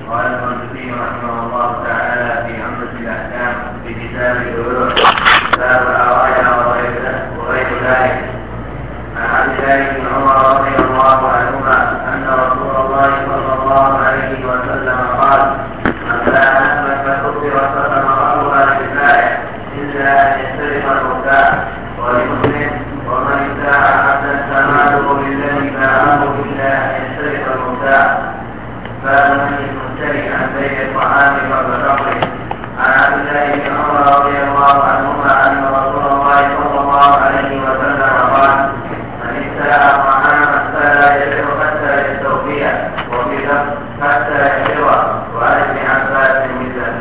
قال المالكي رحمه الله تعالى في عمدة الأحكام في كتاب البيوع باب العرايا وغير ذلك عن عبد الله بن عمر رضي الله عنهما أن رسول الله صلى الله عليه وسلم قال: من باع نخلا فكسرت فثمرتها للبائع إلا أن يشترط المبتاع. ولمسلم: ومن ابتاع عبدا فماله للذي باعه إلا أن يشترط المبتاع. باب من المشتري عن بيع الطعام قبل فقره. عن عبد الله بن عمر رضي الله عنهما أن رسول الله صلى الله عليه وسلم قال: من ابتاع طعاما فلا يبيع حتى يستوفيه، وفي لفظ حتى يشترى. وعن ابن عباس مثله.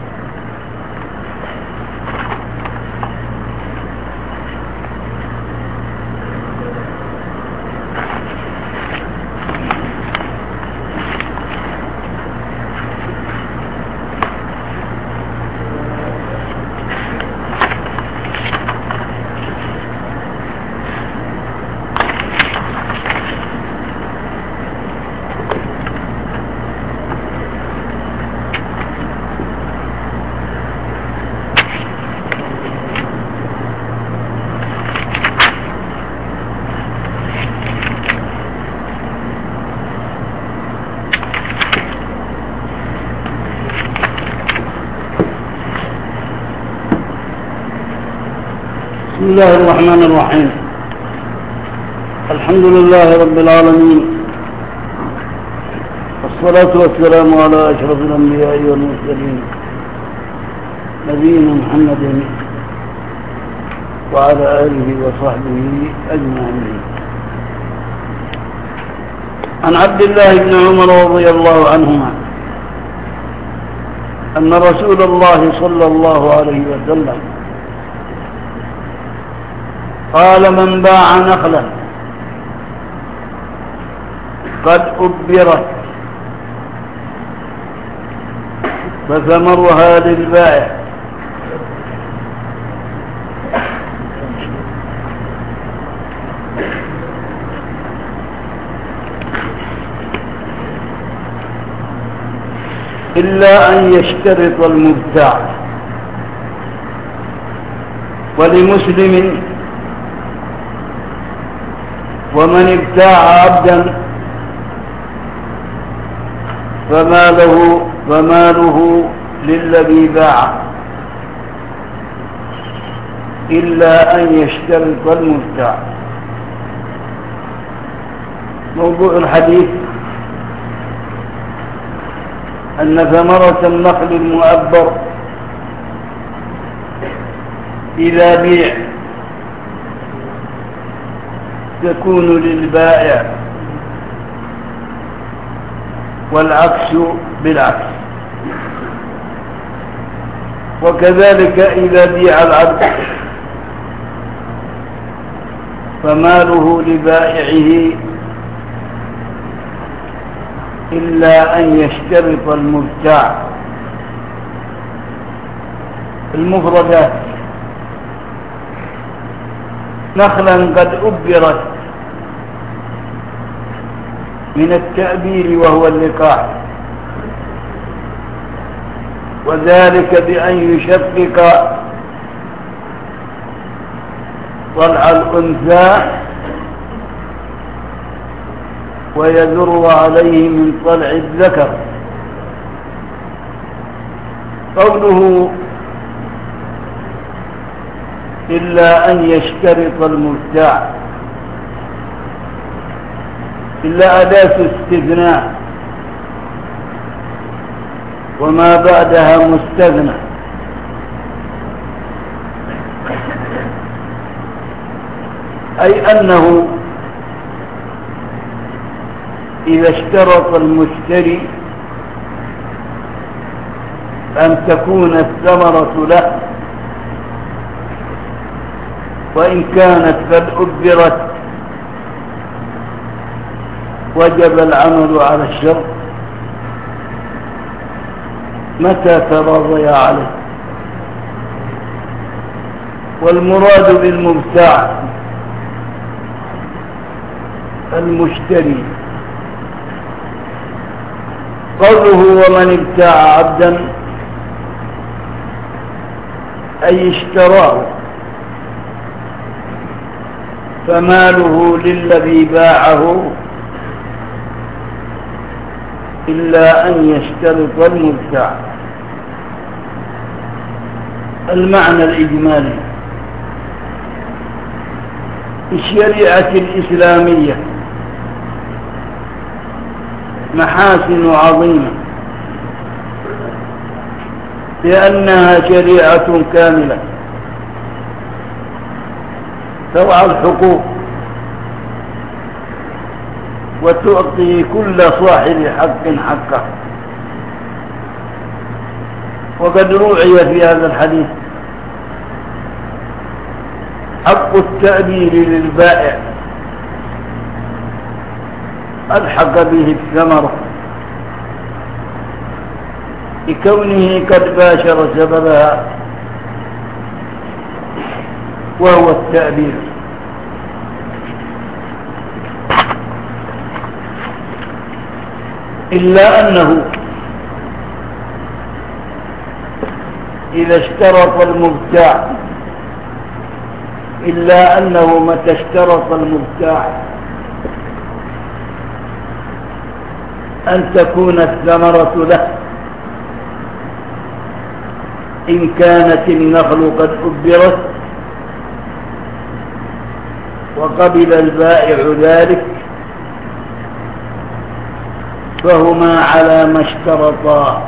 بسم الله الرحمن الرحيم. الحمد لله رب العالمين، والصلاة والسلام على أشرف الأنبياء والمرسلين نبينا محمد وعلى آله وصحبه أجمعين. عن عبد الله بن عمر رضي الله عنهما أن رسول الله صلى الله عليه وسلم قال: من باع نخلا قد أبرت فثمرها للبائع إلا أن يشترط المبتاع. ولمسلم: ومن ابتاع عبدا فماله للذي باع إلا أن يشترط المبتاع. موضوع الحديث أن ثمرة النخل المؤبر إذا بيع تكون للبائع، والعكس بالعكس. وكذلك إذا بيع العبد فماله لبائعه إلا أن يشترط المبتاع. المفردات: نخلا قد أبرت من التأبير وهو اللقاح، وذلك بأن يشقق طلع الأنثى ويذر عليه من طلع الذكر. قوله إلا أن يشترط المبتاع إلا أداة استثناء، وما بعدها مستثنى. أي أنه إذا اشترط المشتري أن تكون الثمرة له، وإن كانت قد أبرت وجب العمل على الشرط متى تراضي عليه. والمراد بالمبتاع المشتري قوله ومن ابتاع عبدا أي اشتراه فماله للذي باعه إلا أن يشترط المبتاع. المعنى الإجمالي: الشريعة الإسلامية محاسن عظيمة لأنها شريعة كاملة ترعى الحقوق وتعطي كل صاحب حق حقه. وقد روعي في هذا الحديث حق التأبير للبائع ألحق به الثمرة لكونه قد باشر سببها وهو التأبير. إلا أنه إذا اشترط المبتاع إلا أنه متى اشترط المبتاع أن تكون الثمرة له إن كانت النخل قد أبرت وقبل البائع ذلك فهما على ما اشترطا.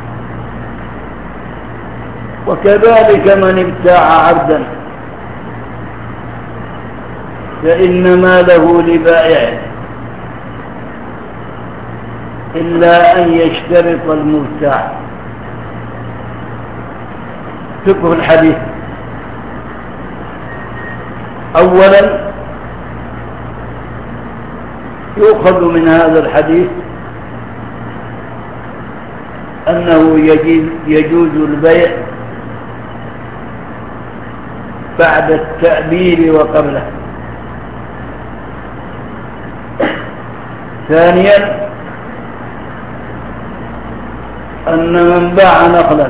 وكذلك من ابتاع عبدا فإن ماله لبائعه إلا أن يشترط المبتاع. فقه الحديث: أولا يؤخذ من هذا الحديث أنه يجوز البيع بعد التأبير وقبله. ثانيا أن من باع نخلا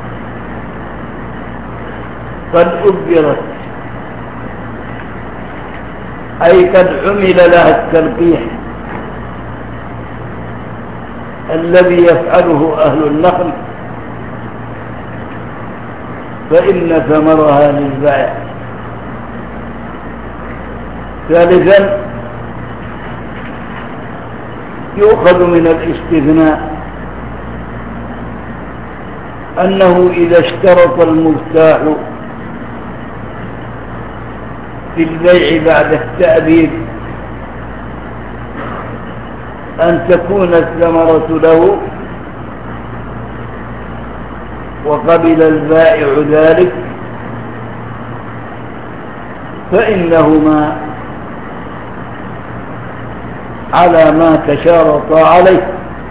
قد أبرت أي قد عمل لها التلقيح الذي يفعله أهل النخل فإن ثمرها للبائع. ثالثا يؤخذ من الاستثناء أنه إذا اشترط المبتاع في البيع بعد التأبير أن تكون الثمرة له وقبل البائع ذلك فإنهما على ما تشارطا عليه.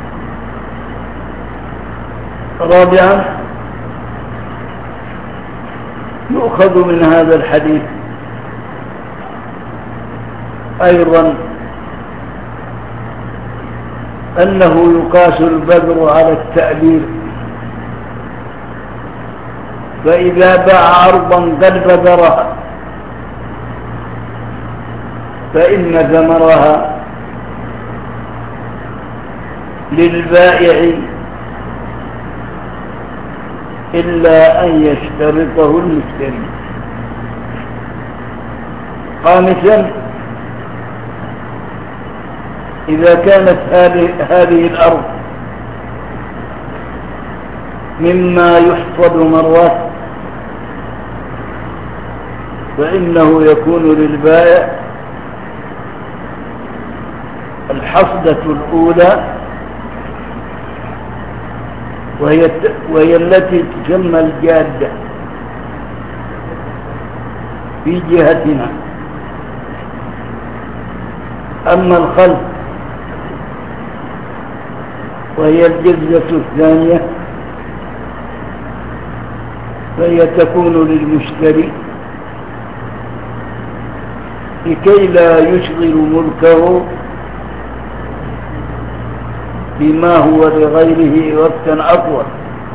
رابعا يؤخذ من هذا الحديث أيضا أنه يقاس البذر على التأبير، فإذا باع أرضا قد بذرها فإن ثمرها للبائع إلا أن يشترطه المشتري. خامسا إذا كانت هذه الأرض مما يحصد مرات فإنه يكون للبائع الحصدة الأولى وهي التي تسمى الجادة في جهتنا. أما الخلف وهي الجزة الثانية فهي تكون للمشتري لكي لا يشغل ملكه بما هو لغيره وقتا أطول.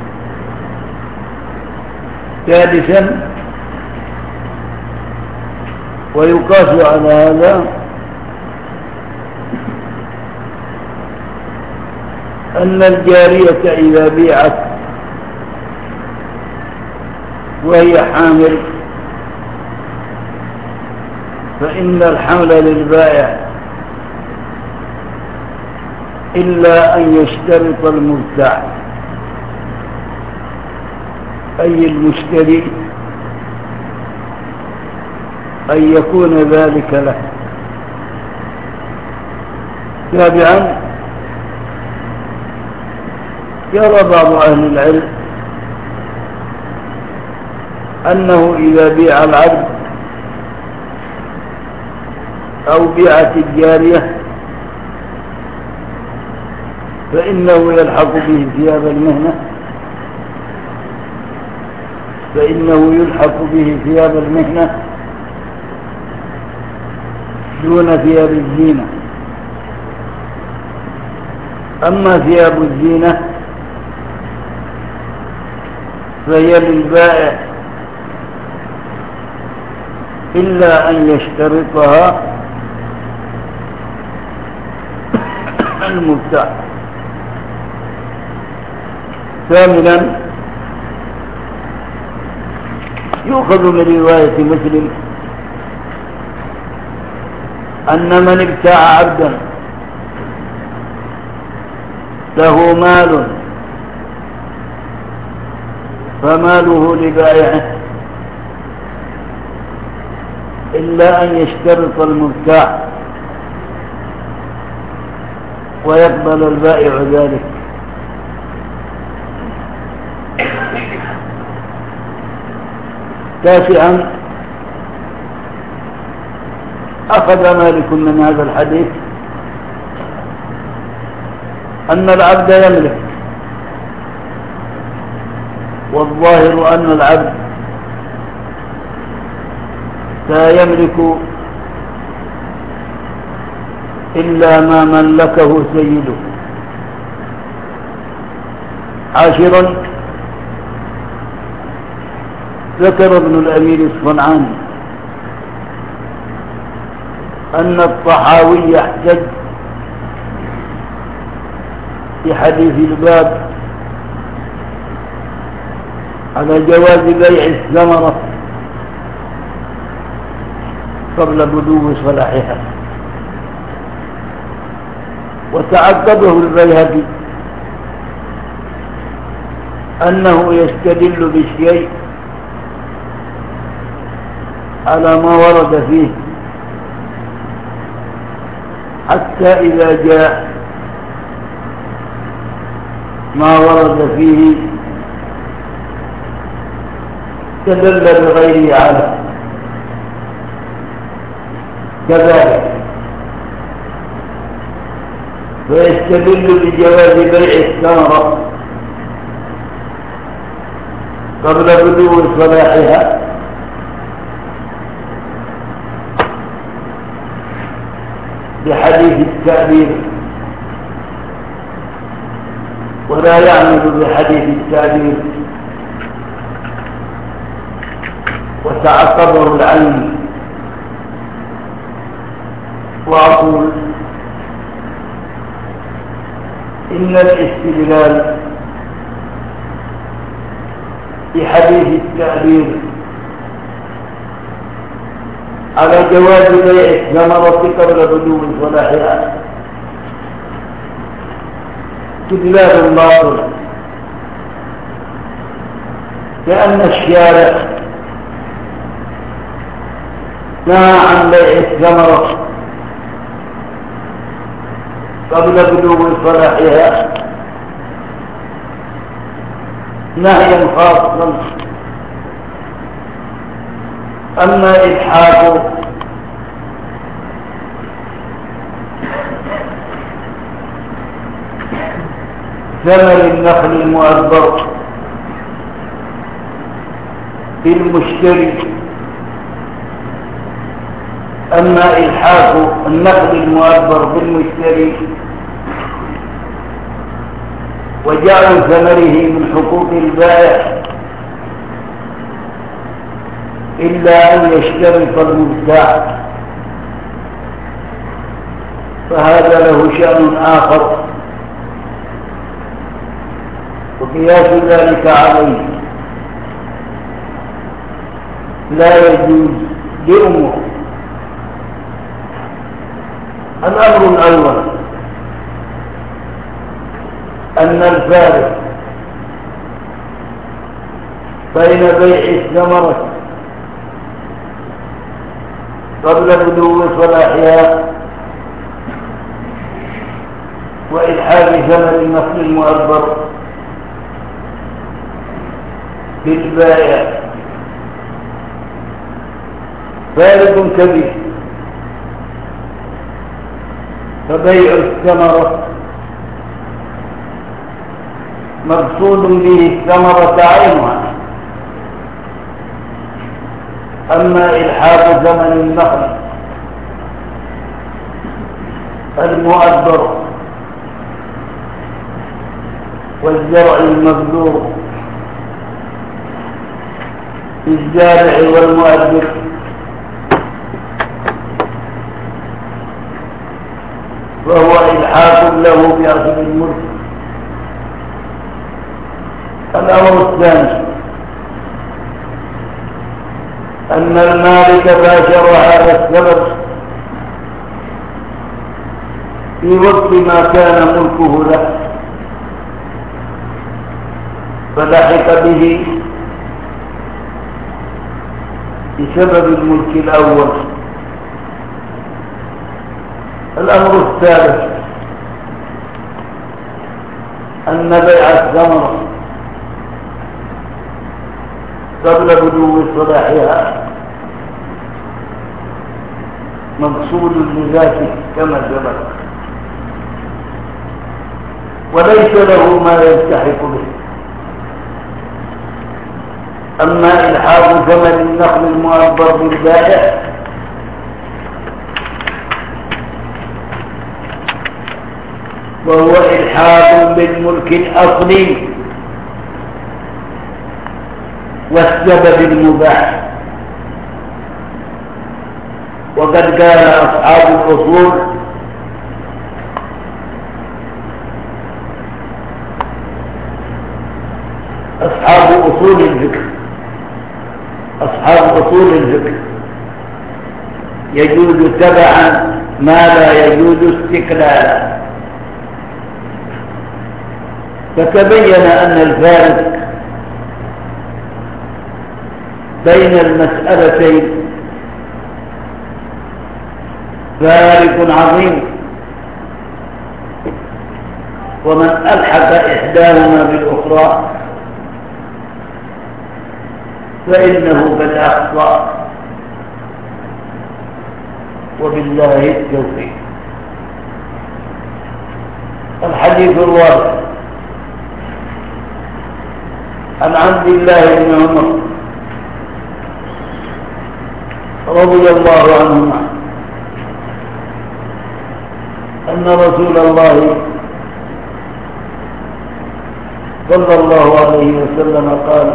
ثالثا ويقاس على هذا أن الجارية إذا بيعت وهي حامل فإن الحمل للبائع إلا أن يشترط المبتاع أي المشتري أن يكون ذلك له. سابعا يرى بعض أهل العلم أنه إذا بيع العبد أو بيعت الجارية فإنه يلحق به ثياب المهنة دون ثياب الزينة. أما ثياب الزينة فهي للبائع إلا أن يشترطها المبتاع. ثامنا يؤخذ من رواية مسلم أن من ابتاع عبدا له مال فماله لبائعه إلا أن يشترط المبتاع ويقبل البائع ذلك. تاسعا أخذ مالك من هذا الحديث أن العبد يملك، والظاهر أن العبد لا يملك إلا ما ملكه سيده. عاشرا ذكر ابن الأمير الصنعاني أن الطحاوي احتج في حديث الباب على جواز بيع الثمرة قبل بدو صلاحها، وتعقبه البيهقي أنه يستدل بالشيء على ما ورد فيه حتى إذا جاء ما ورد فيه استدل بغيره على كذلك، فيستدل بجواز بيع الثمرة قبل بدو صلاحها بحديث التعبير، ولا يعمل بحديث التعبير وتعقبه العلم. وأقول إن الاستدلال بحديث التعبير على جواز بيع الثمرة قبل بدو صلاحها استدلال باطل، لأن الشارع نهى عن بيع الثمرة قبل بدو صلاحها نهيا خاصا. أما إلحاق ثمر النخل المؤبر بالمشتري، أما إلحاق النخل المؤبر بالمشتري وجعل ثمره من حقوق البائع إلا أن يشترط المبتاع، فهذا له شأن آخر، وقياس ذلك عليه لا يجوز لأمور. الأمر الأول أن الفارق بين بيع الثمرة قبل بدو صلاحها وإلحاق ثمن النخل المؤبر بالبائع فارق كبير. فبيع الثمرة مقصود به الثمرة عينها، أما إلحاق ثمن النخل المؤبر والزرع المبذور الزارع والمؤبر فهو إلحاق له بأصل الملك. الأمر الثاني أن المالك باشر هذا السبب في وقت ما كان ملكه له، فلحق به بسبب الملك الأول. الأمر الثالث أن بيع الثمرة قبل بدو صلاحها مقصود لذاته كما سبق، وليس له ما يلتحق به. أما إلحاق ثمن النخل المؤبر بالبائع وهو إلحاق بالملك الأصلي والسبب المباح. وقد قال أصحاب الأصول أصحاب أصول الفقه يجوز تبعا ما لا يجوز استقلالا. فتبين أن الفارق بين المسألتين فارق عظيم، ومن ألحق إحداهما بالأخرى فإنه قد أخطأ، وبالله التوفيق. الحديث الرابع عن عبد الله بن عمر رضي الله عنهما أن رسول الله صلى الله عليه وسلم قال: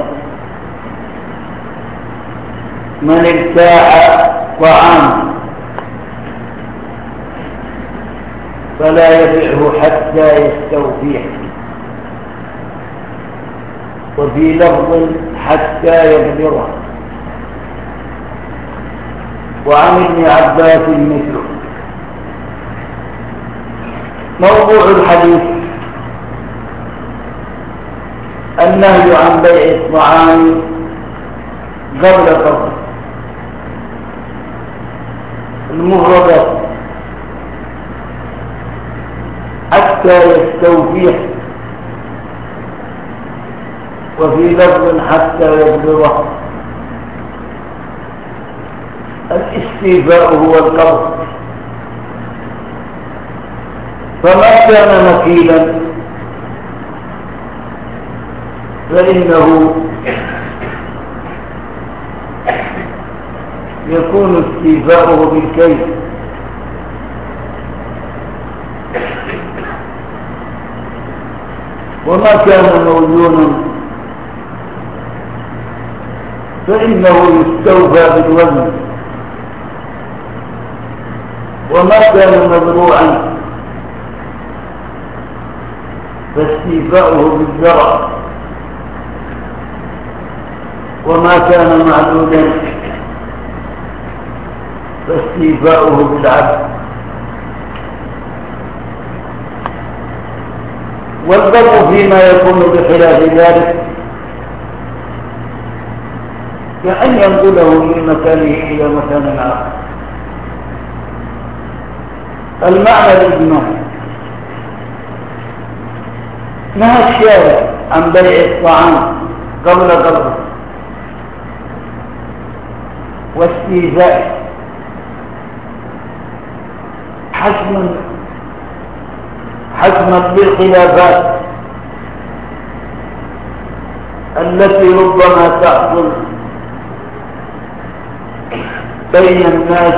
من ابتاع طعاما فلا يبيعه حتى يستوفيه، وفي لفظ حتى يبلغه. وعن ابن عباس مثله. موضوع الحديث النهي عن بيع الطعام قبل قبضه المفردات حتى يستوفيه، وفي لفظ حتى يبلغه. الاستيفاء هو القبض، فما كان مكيلا فإنه يكون استيفاؤه بالكيل. وما كان موزونا فإنه يستوفى بالوزن، وما كان مزروعا فاستيفاؤه بالزرع، وما كان معدودا فاستيفاؤه بالعدل. والضرب فيما يكون بخلاف ذلك كأن ينقله من مكانه إلى مكان آخر. المعنى الإجمالي: نهى الشارع عن بيع الطعام قبل قبضه واستيفاء حسما للخلافات التي ربما تحصل بين الناس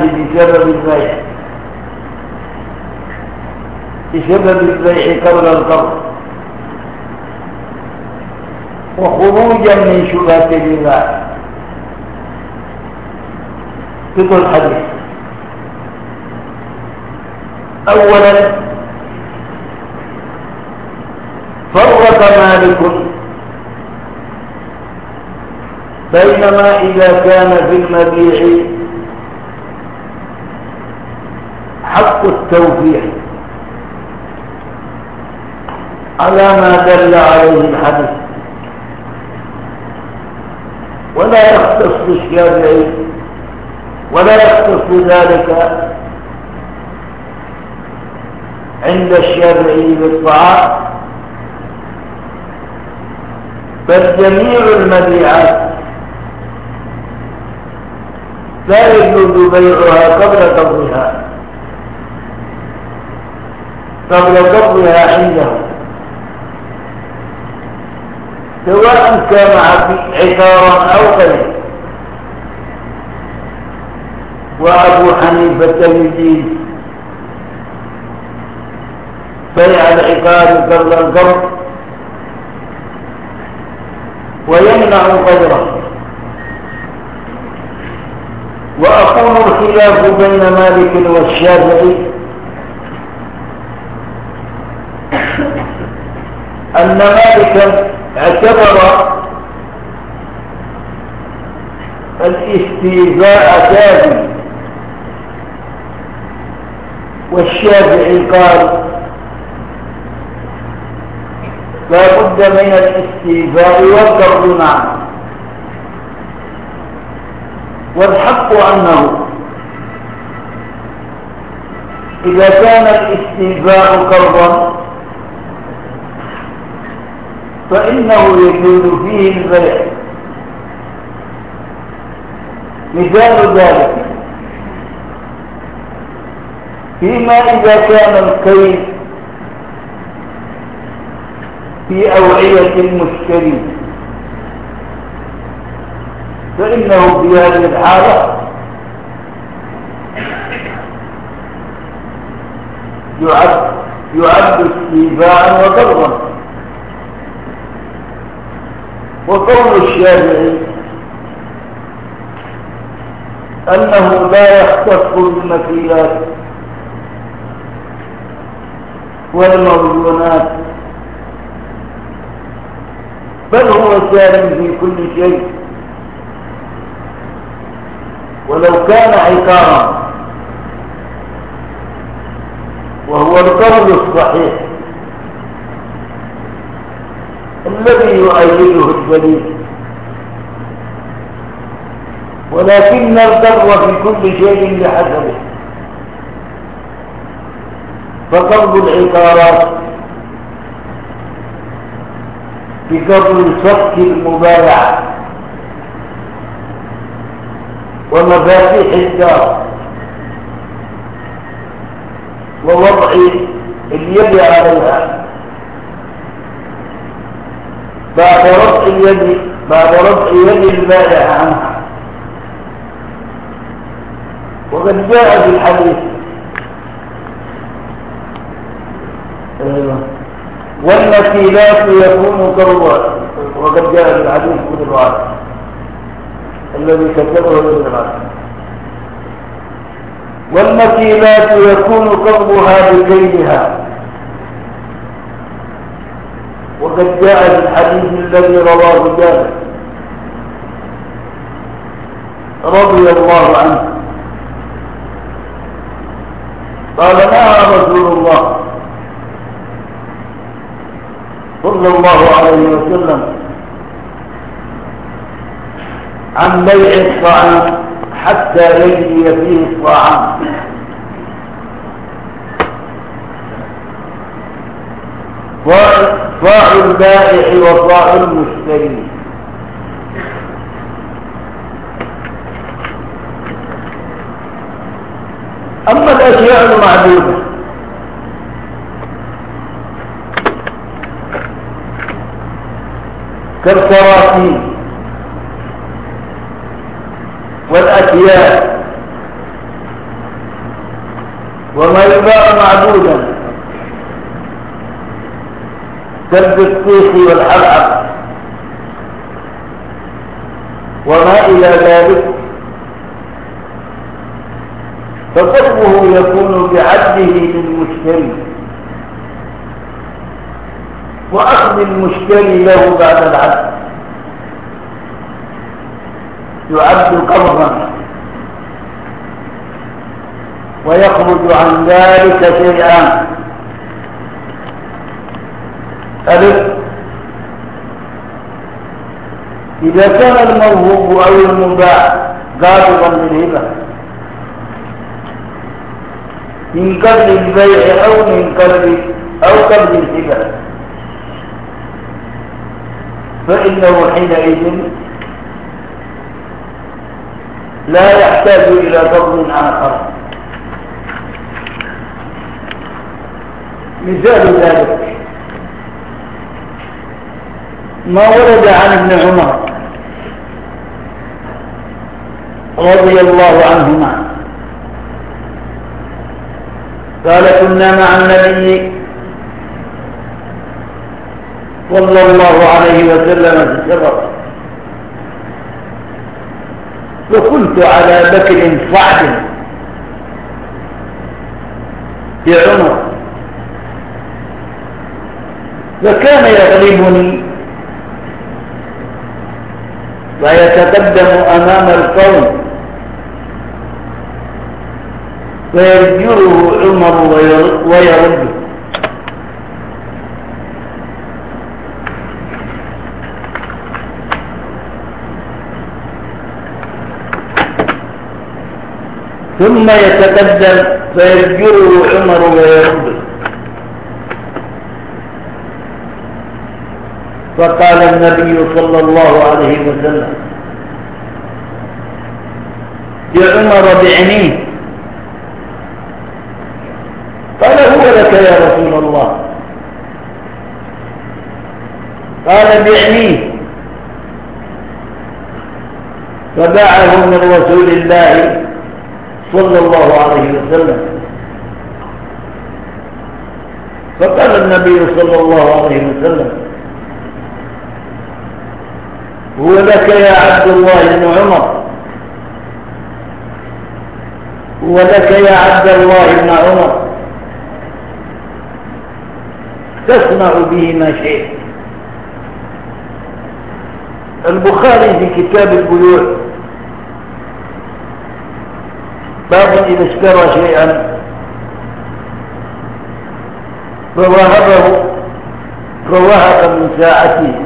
بسبب البيع قبل القبض، وخروجا من شبهة الربا. فقه الحديث: أولا، فرق مالك بينما إذا كان في المبيع حق التوفيق على ما دل عليه الحديث، ولا يختص الشافعي ولا يختص ذلك عند الشافعي بالطعام، بل جميع المبيعات لا يجوز بيعها قبل قبضها عنده، سواء كان عقارا أو غيره. وأبو حنيفة يجيز بيع العقار قبل القبض ويمنع غيره. وأقول الخلاف بين مالك والشافعي أن مالكا اعتبر الاستيفاء كافي، والشافعي قال لا بد من الاستيفاء والقبض معا. والحق أنه إذا كان الاستيفاء قرضا فإنه يجوز فيه البيع. مثال ذلك فيما إذا كان الكيل في أوعية المشتري، فإنه في هذه الحالة يعد استيفاء وقرضا. وقول الشافعي أنه لا يختص بالمكيلات والموزونات، بل هو سالم في كل شيء، ولو كان عقارا، وهو القول الصحيح الذي يؤيده الدليل. ولكن الضر في كل شيء بحسبه، فقبض العقارات بقبض صك المبايعة ومفاتيح الدار ووضع اليد عليها بعد رفع يد البائع عنها. وقد جاء في الحديث والمكيلات يكون كالوعد، وقد جاء الحديث ابن الوعد الذي كتبه ابن الوعد. والمكيلات يكون كربها بكيلها، وقد جاء في الحديث الذي رواه جابر رضي الله عنه قال نهى رسول الله صلى الله عليه وسلم عن بيع الطعام حتى يجري فيه الطعام، طاع البائع وطاع المشتري. أما الأشياء المعدودة كالكراسي والأثياب وما يباع معدودا كالبطيخ والحلعب وما إلى ذلك، فصرفه يكون بعده للمشتري وأخذ المشتري له بعد العقد يعد قرضا، ويخرج عن ذلك شيئان: ألف، إذا كان الموهوب أو المباع قابضا للهبة من قبل البيع أو من قبل الهبة، فإنه حينئذ لا يحتاج إلى قرض آخر. مثال ذلك ما ورد عن ابن عمر رضي الله عنهما قال كنا مع النبي صلى الله عليه وسلم في السفر، فكنت على بكر صعب بعمر، فكان يغلبني ويتقدم أمام القوم فيرجره عمر ويرده، ثم يتقدم فيرجره عمر ويرده. فقال النبي صلى الله عليه وسلم يا عمر بعنيه، قال هو لك يا رسول الله، قال بعنيه، فباعه من رسول الله صلى الله عليه وسلم. فقال النبي صلى الله عليه وسلم هو لك يا عبد الله بن عمر، هو لك يا عبد الله بن عمر، تصنع به ما شئت. البخاري في كتاب البيوع باب إذا اشترى شيئا فوهب من ساعته،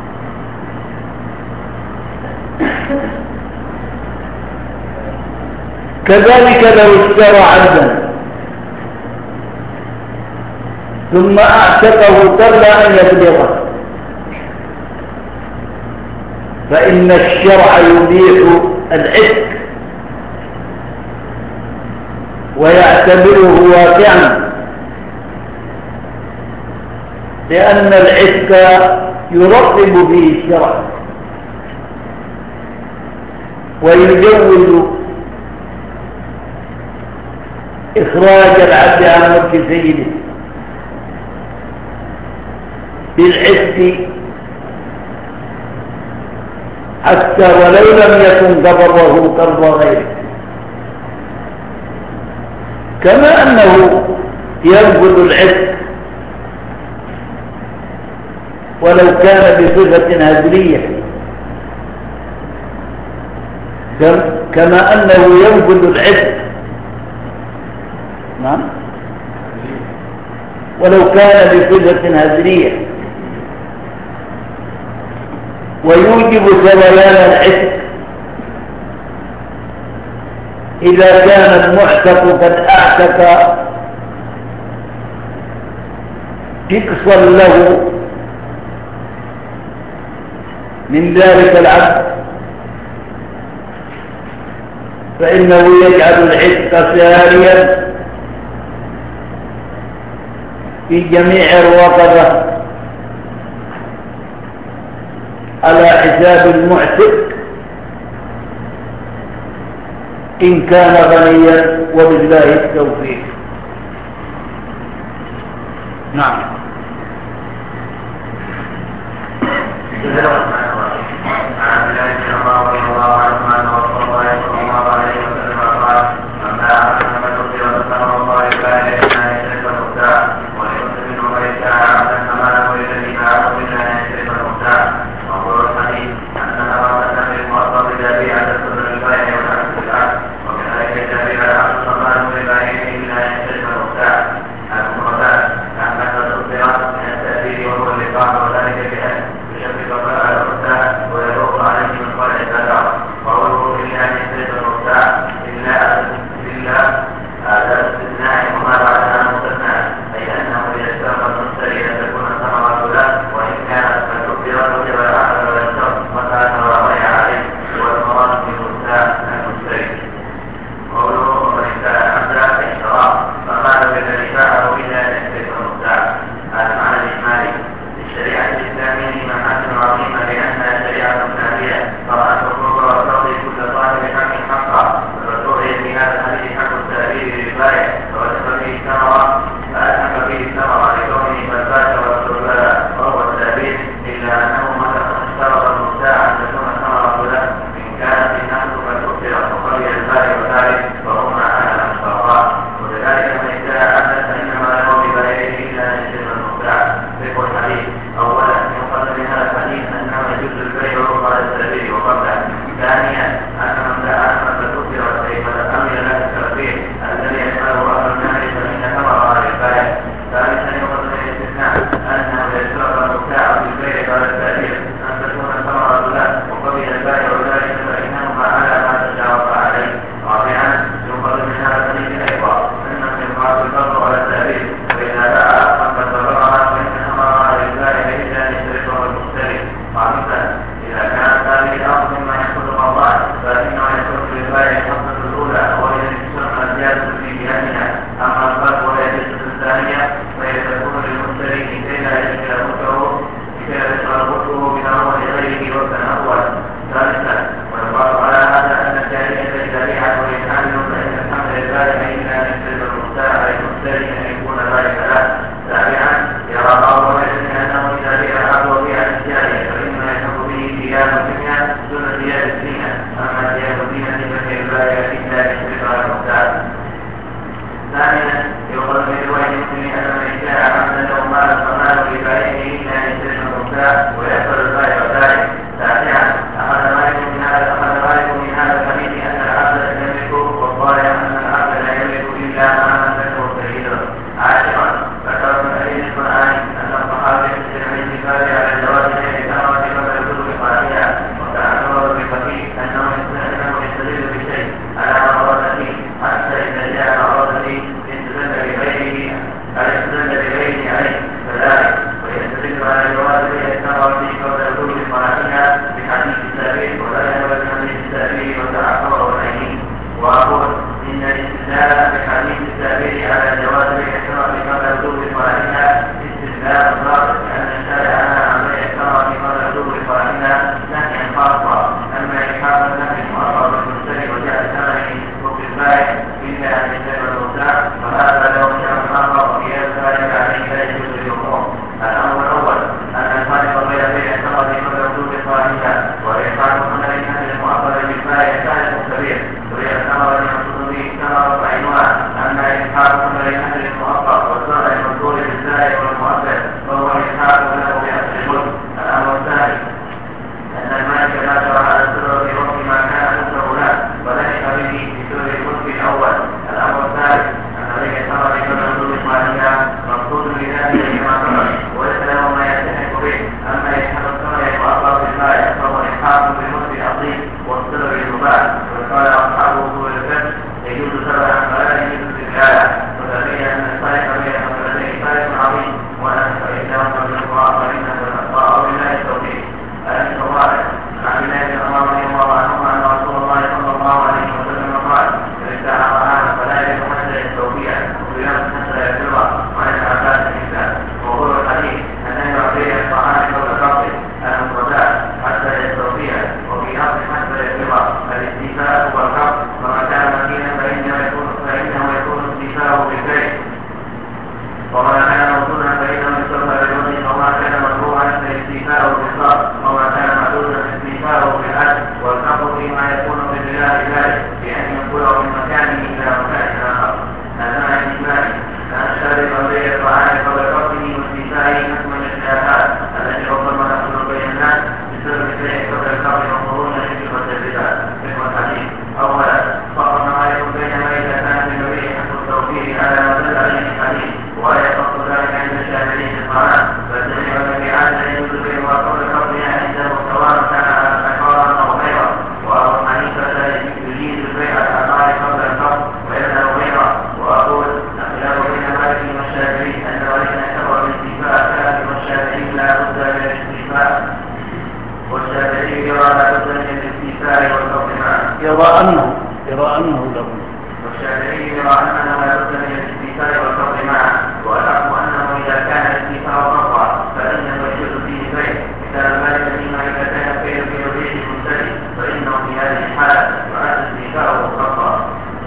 كذلك لو اشترى عبدا ثم اعتقه قبل ان يبلغه، فان الشرع يبيح العتق ويعتبره واقعا، لان العتق يرغب به الشرع ويجوز إخراج العبد عن ملك سيده. بالعتق حتى ولو لم يكن قبضه قرض غيره، كما أنه ينقض العتق ولو كان بصفة هزلية، كما أنه ينقض العتق نعم ولو كان بصفة هزلية، ويوجب سريان العتق إذا كان المعتق قد أعتق تقصا له من ذلك العبد، فإنه يجعل العتق ساريا في جميع الرقبة على حساب المعتق إن كان غنيا، وبالله التوفيق. نعم. عليه كذلك، ويستدل على جواز الإثار في قبل والشافعي يرى لا بد من الاستيفاء والفضل معا. يرى أنه له. والشافعي يرى أنه لا بد من الاستيفاء والفضل معا، والحق أنه إذا كان الاستيفاء فضلا فإنه يجوز فيه بيع، مثال ذلك فيما إذا كان البيع في البيع المنتهي فإنه في هذه الحالة يعد استيفاءه فضلا.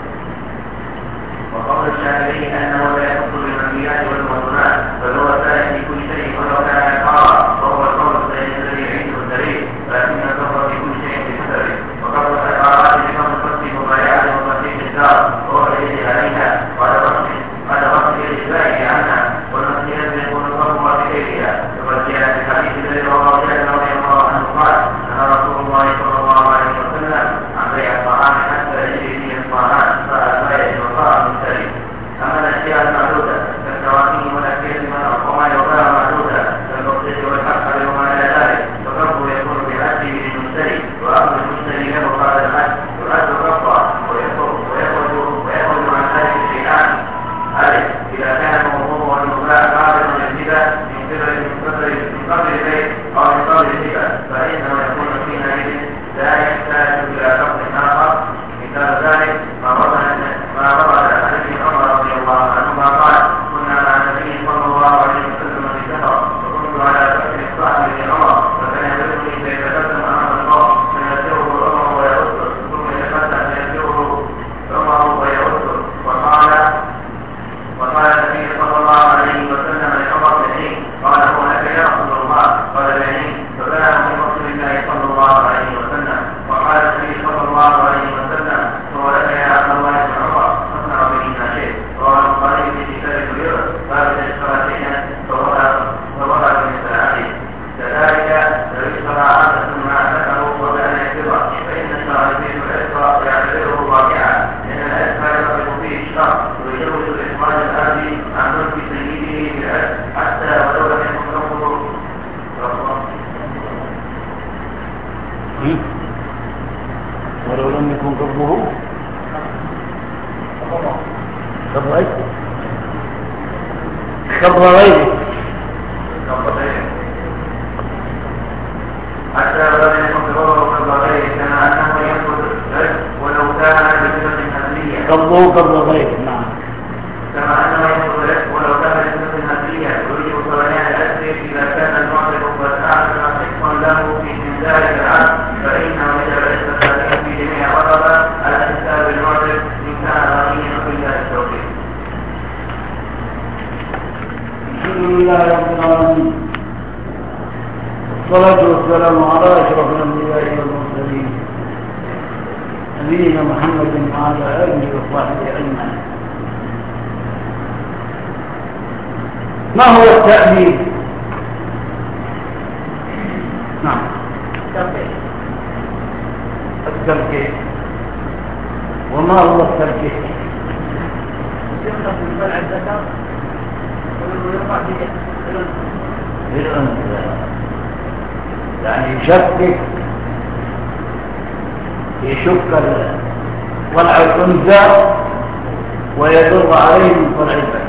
وقول الشافعي أنه لا يخص بالمنهيات والموضوعات بل هو سائل في كل شيء ولو كان حرام، وهو القول الذي عنده الدليل، لكن الكفر في كل شيء بحسبه. وقول العبارات بفضل القصد مبايعة وتصديق الدار وهو الذي عليها بعد رفض الإجبار عنها، والمسيرة يكون الفضل بغيرها. وقد جاء في حديث الذي رواه جابر رضي الله عنه قال: نهى رسول الله صلى الله عليه وسلم عن بيع الطعام حتى يجري فيه الطعام فالبيع والطعام مختلف. أما الأشياء المعدودة كالدواهين والأكياس وما يباع معدودة كالبطيخ والحق وما إلى ذلك فالرب يكون بعده للمشتري، وأخذ المشتري له بعد الحج يؤد رفضا ويخرج عن ذلك شيئان: ألف إذا كان موضوعه المباع قابلا للهبة من قبل البيع أو من قبل الهبة فإنه يكون حينئذ لا يحتاج إلى شرط آخر. مثال ذلك ما ورد عن ابن عمر رضي الله عنهما قال: كنا مع النبي صلى الله عليه وسلم في سفر وكنت على فكر الصاحب بن عمر فكان يدركني فيتقدم امام القوم فينزله عمر ويرده ثم يتقدم فينزله عمر ويرده. وقال النبي صلى الله عليه وسلم لعمر بن قال: هو لك يا رسول الله؟ قال: بعيد. فبلغ من رسول الله صلى الله عليه وسلم وقال النبي صلى الله عليه وسلم: هو لك يا عبد الله بن عمر فاصنع به ما شئت. رواه البخاري في كتاب البيوع باب اشترى شيئا فوضع مثل عليه. كذلك لو اشترى عبده ما ذكره وكان يكبر فان شرع البيت الاسرى يعتبره واقعا، لان الاسرى يرغب فيه الشر ويجوز اخراج الارض عن ملك سيده بالعدل حتى ولو لم يكن ربه ولو لم يكن قبضه قبض غيره حتى ولو لم يكن قبضه قبض غيره كما انه ينقض ولو كان بصفه هزليه قبض غيره. نعم. كما انه ينقض ولو كان بصفه هزليه ويجب صليان الاسر اذا كان المعرض قد اعلن حكما له في ذلك العبد فانه يجب الاستفاده في جميع رغبه على حساب المعرض ان كان غنيا بالله التوفيق. الحمد لله رب العالمين، والصلاة والسلام على أشرف الأنبياء والمرسلين نبينا محمد وعلى آله وصحبه أجمعين. ما هو التأمين؟ نعم، التركيز. وما هو التركيز؟ يعني يشك طلع الأنثى ويدر عليه من طلع الذكر.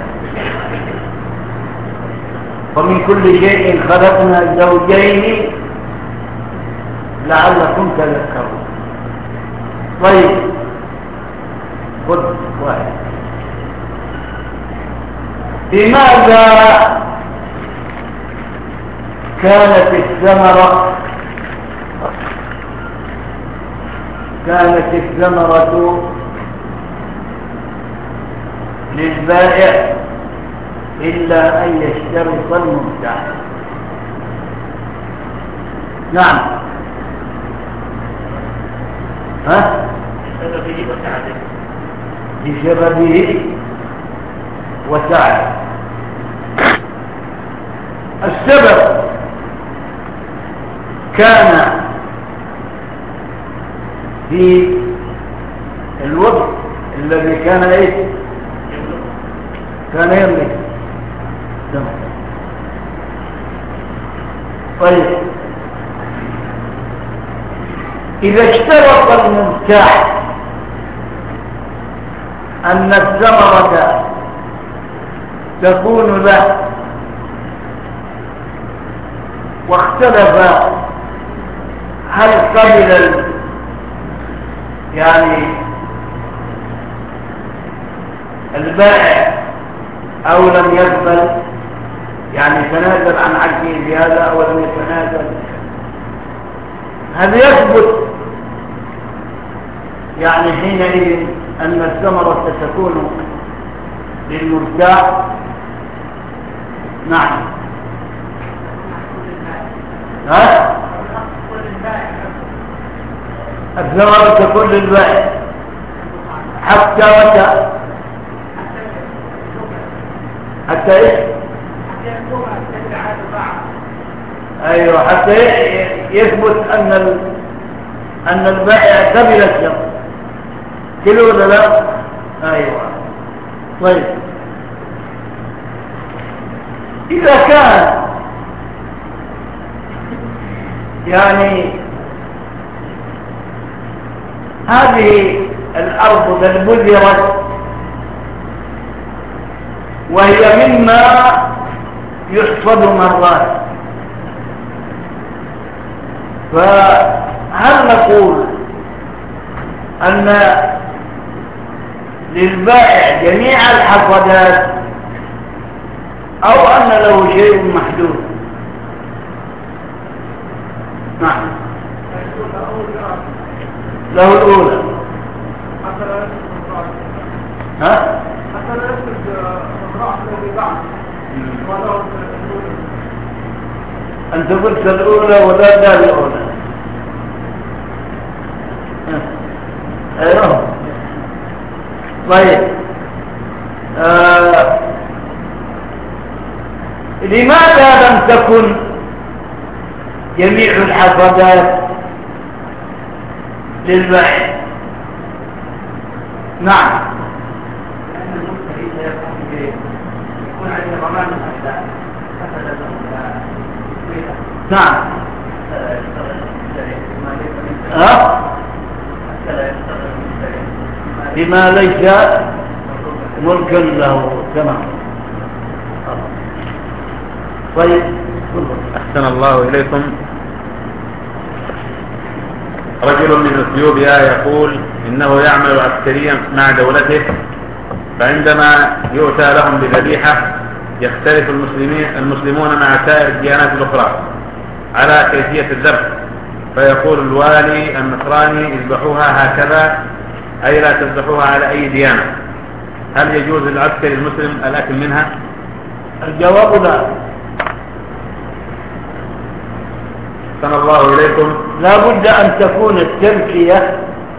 ومن كل شيء خلقنا زوجين لعلكم تذكرون. طيب خذ واحد. لماذا كانت الثمرة للبائع إلا أن يشترط المبتاع؟ نعم. بسببه وسعه. السبب كان في الوقت الذي كان يملك. طيب إذا اشترط المبتاع أن الثمرة تكون له واختلف هل قبل يعني البائع أو لم يقبل، يعني تنازل عن حقه بهذا أو لم يتنازل؟ هل يثبت يعني حينئذ أن الثمرة ستكون للمبتاع؟ نعم. ها؟ الثمرة تكون للبائع حتى متى؟ حتى ايش؟ ايوه، حتى يثبت ان البائع قبل الشرط كله ولا لا؟ ايوه. طيب، اذا كان يعني هذه الارض قد بذرت وهي مما يحصد مرات، فهل نقول أن للبائع جميع الحصادات أو أن له شيء محدود؟ نعم، له الأولى. ها؟ أنت قلت الأولى ولا دا الأولى؟ أيوه. طيب، لماذا لم تكن جميع الحصادات للبائع؟ نعم. نعم. بما ليس ملكا له. تمام. طيب، أحسن الله إليكم. رجل من اثيوبيا يقول إنه يعمل عسكريا مع دولته، فعندما يؤتى لهم بذبيحة يختلف المسلمون مع سائر الديانات الأخرى على كيفية الذبح، فيقول الوالي النصراني اذبحوها هكذا، أي لا تذبحوها على أي ديانة. هل يجوز للعسكري المسلم الأكل منها؟ الجواب لا. أحسن الله إليكم. لا بد أن تكون التركية،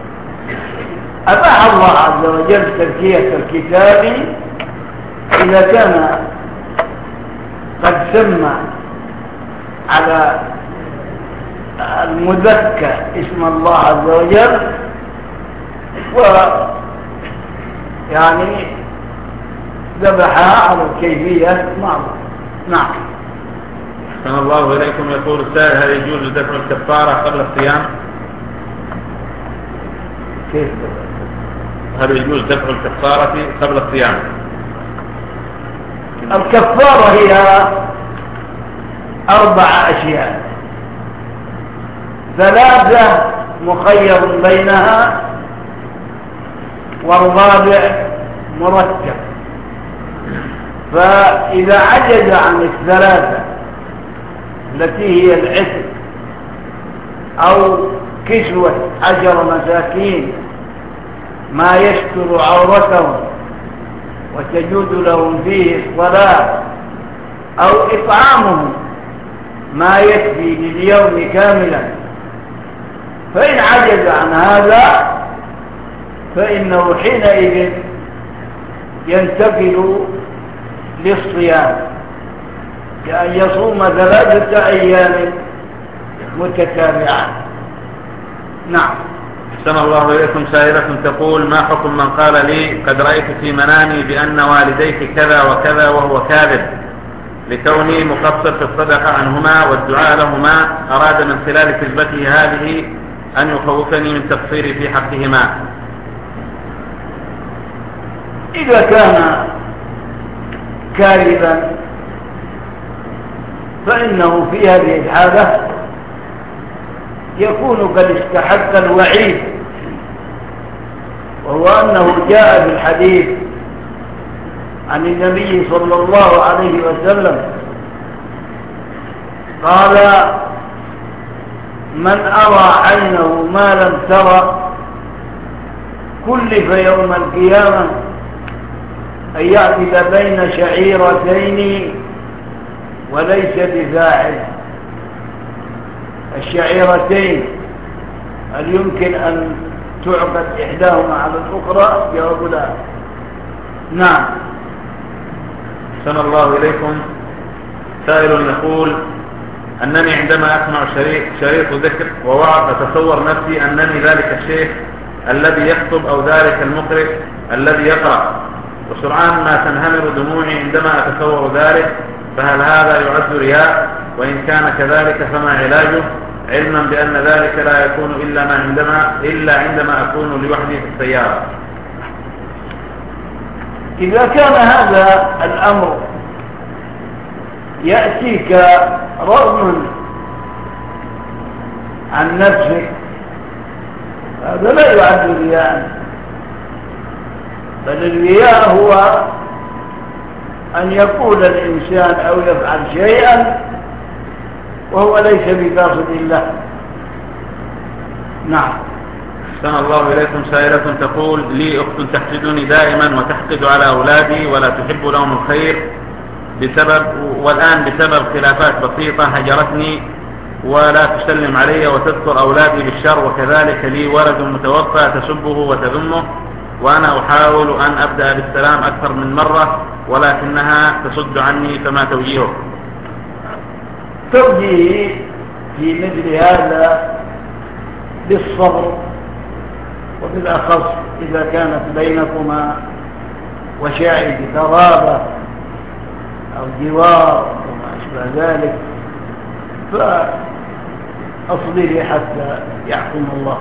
أباح الله عز وجل تركية الكتاب إذا كان قد سمى على المذكى اسم الله عز وجل، ويعني ذبحها على الكيفية معروفة. نعم. أحسن الله إليكم. يقول السائل هل يجوز دفع الكفارة قبل الصيام؟ كيف؟ هل يجوز دفع الكفارة قبل الصيام؟ الكفارة هي 4 أشياء، 3 مخير بينها والرابع مرتب. فإذا عجز عن 3 التي هي العتق أو كسوة 10 مساكين ما يستر عورتهم وتجود لهم فيه الصلاة، أو إطعامهم ما يكفي لليوم كاملا، فإن عجز عن هذا فإنه حينئذ ينتقل للصيام، كأن يصوم 3 أيام متتابعة. نعم. أحسن الله إليكم. سائلة تقول ما حكم من قال لي قد رأيت في منامي بأن والديك كذا وكذا وهو كاذب، لكوني مقصر في الصدقة عنهما والدعاء لهما، أراد من خلال كذبته هذه أن يخوفني من تقصيري في حقهما. إذا كان كاذبا فإنه في هذه الحالة يكون قد استحق الوعيد، وهو أنه جاء في الحديث عن النبي صلى الله عليه وسلم قال: من أرى عينه ما لم ترى كلف يوم القيامة أن يعدل بين شعيرتين وليس بفاعل. الشعيرتين هل يمكن أن تعقد إحداهما على الأخرى؟ جواب لا. نعم. أحسن الله إليكم. سائل يقول: أنني عندما أسمع شريط ذكر ووعظ أتصور نفسي أنني ذلك الشيخ الذي يخطب أو ذلك المقرئ الذي يقرأ، وسرعان ما تنهمر دموعي عندما أتصور ذلك، فهل هذا يعد رياء؟ وإن كان كذلك فما علاجه، علما بأن ذلك لا يكون إلا عندما أكون لوحدي في السيارة؟ إذا كان هذا الأمر يأتيك رغما عن نفسك هذا لا يعد رياء، بل الرياء هو أن يقول الإنسان أو يفعل شيئا وهو ليس بقاصد الله. نعم. أحسن الله إليكم. سائلة تقول: لي أخت تحسدني دائما وتحقد على أولادي ولا تحب لهم الخير والآن بسبب خلافات بسيطة هجرتني ولا تسلم علي وتذكر أولادي بالشر، وكذلك لي ولد متوفى تسبه وتذمه، وأنا أحاول أن أبدأ بالسلام أكثر من مرة ولكنها تصد عني، فما توجيهه؟ توجيه في مثل هذا بالصبر، وبالأخص إذا كانت بينكما وشائد قرابة أو جوار وما أشبه ذلك، فأصبري حتى يحكم الله.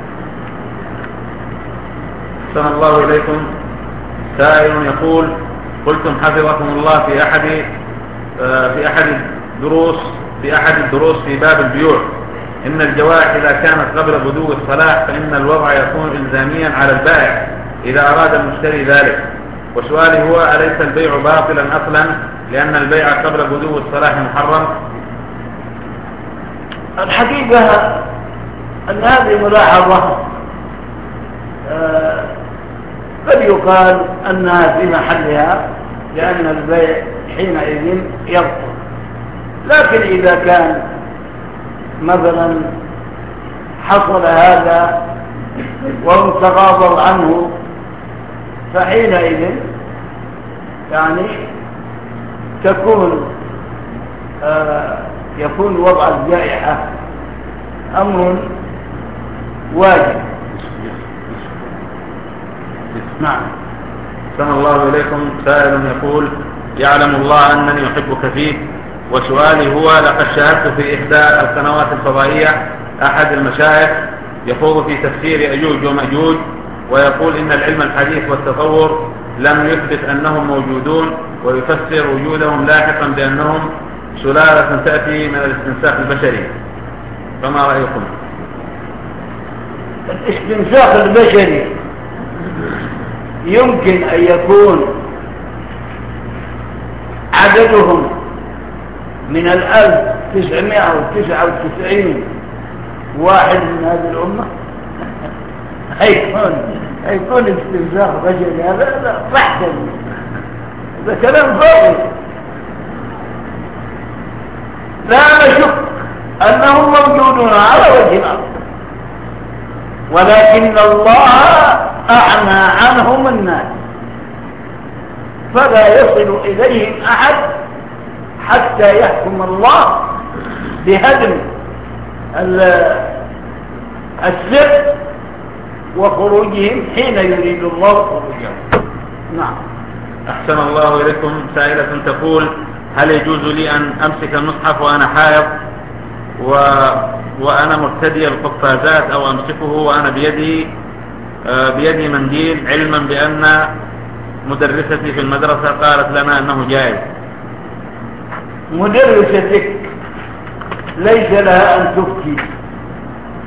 أحسن الله إليكم. سائل يقول: قلتم حفظكم الله في أحد الدروس في باب البيوع إن الجوائح إذا كانت قبل بدو الصلاح فإن الوضع يكون إلزاميا على البائع إذا أراد المشتري ذلك، وسؤالي هو: أليس البيع باطلا أصلا لأن البيع قبل بدو الصلاح محرم؟ الحقيقة أن هذه ملاحظة قد يقال أنها في محلها لأن البيع حينئذ يبطل، لكن إذا كان مثلا حصل هذا وهم تغاضوا عنه فحينئذ يعني يكون وضع الجائحة أمر واجب. نعم. أحسن الله إليكم. سائل يقول: يعلم الله أنني أحبك فيه، وسؤالي هو: لقد شاهدت في إحدى القنوات الفضائية أحد المشايخ يخوض في تفسير يأجوج ومأجوج ويقول إن العلم الحديث والتطور لم يثبت أنهم موجودون، ويفسر وجودهم لاحقا بأنهم سلالة تأتي من الاستنساخ البشري، فما رأيكم؟ الاستنساخ البشري يمكن أن يكون عددهم من 1999 واحد من هذه الأمة. هيكون استنساخ بشري؟ هذا بحثا، هذا كلام فاضي. لا نشك أنهم موجودون على وجه الأرض، ولكن الله أعمى عنهم الناس، فلا يصل إليهم أحد حتى يحكم الله بهدم السر وخروجهم حين يريد الله خروجهم. نعم. أحسن الله إليكم. سائلة تقول: هل يجوز لي أن أمسك المصحف وأنا حائض وأنا مرتدي القفازات، أو أمسكه وأنا بيدي منديل، علما بأن مدرستي في المدرسة قالت لنا أنه جائز؟ مدرستك ليس لها أن تفتي،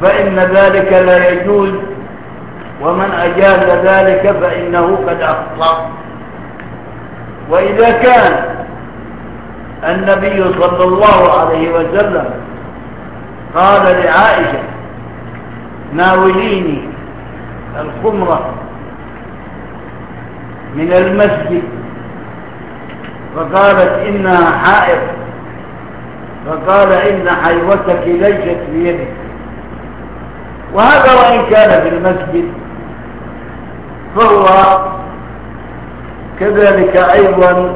فإن ذلك لا يجوز، ومن أجاز ذلك فإنه قد أخطأ. وإذا كان النبي صلى الله عليه وسلم قال لعائشة ناوليني الخمرة من المسجد، فقالت إنها حائض، فقال إن حيوتك ليست بيدك. وهذا وإن كان في المسجد فهو كذلك أيضا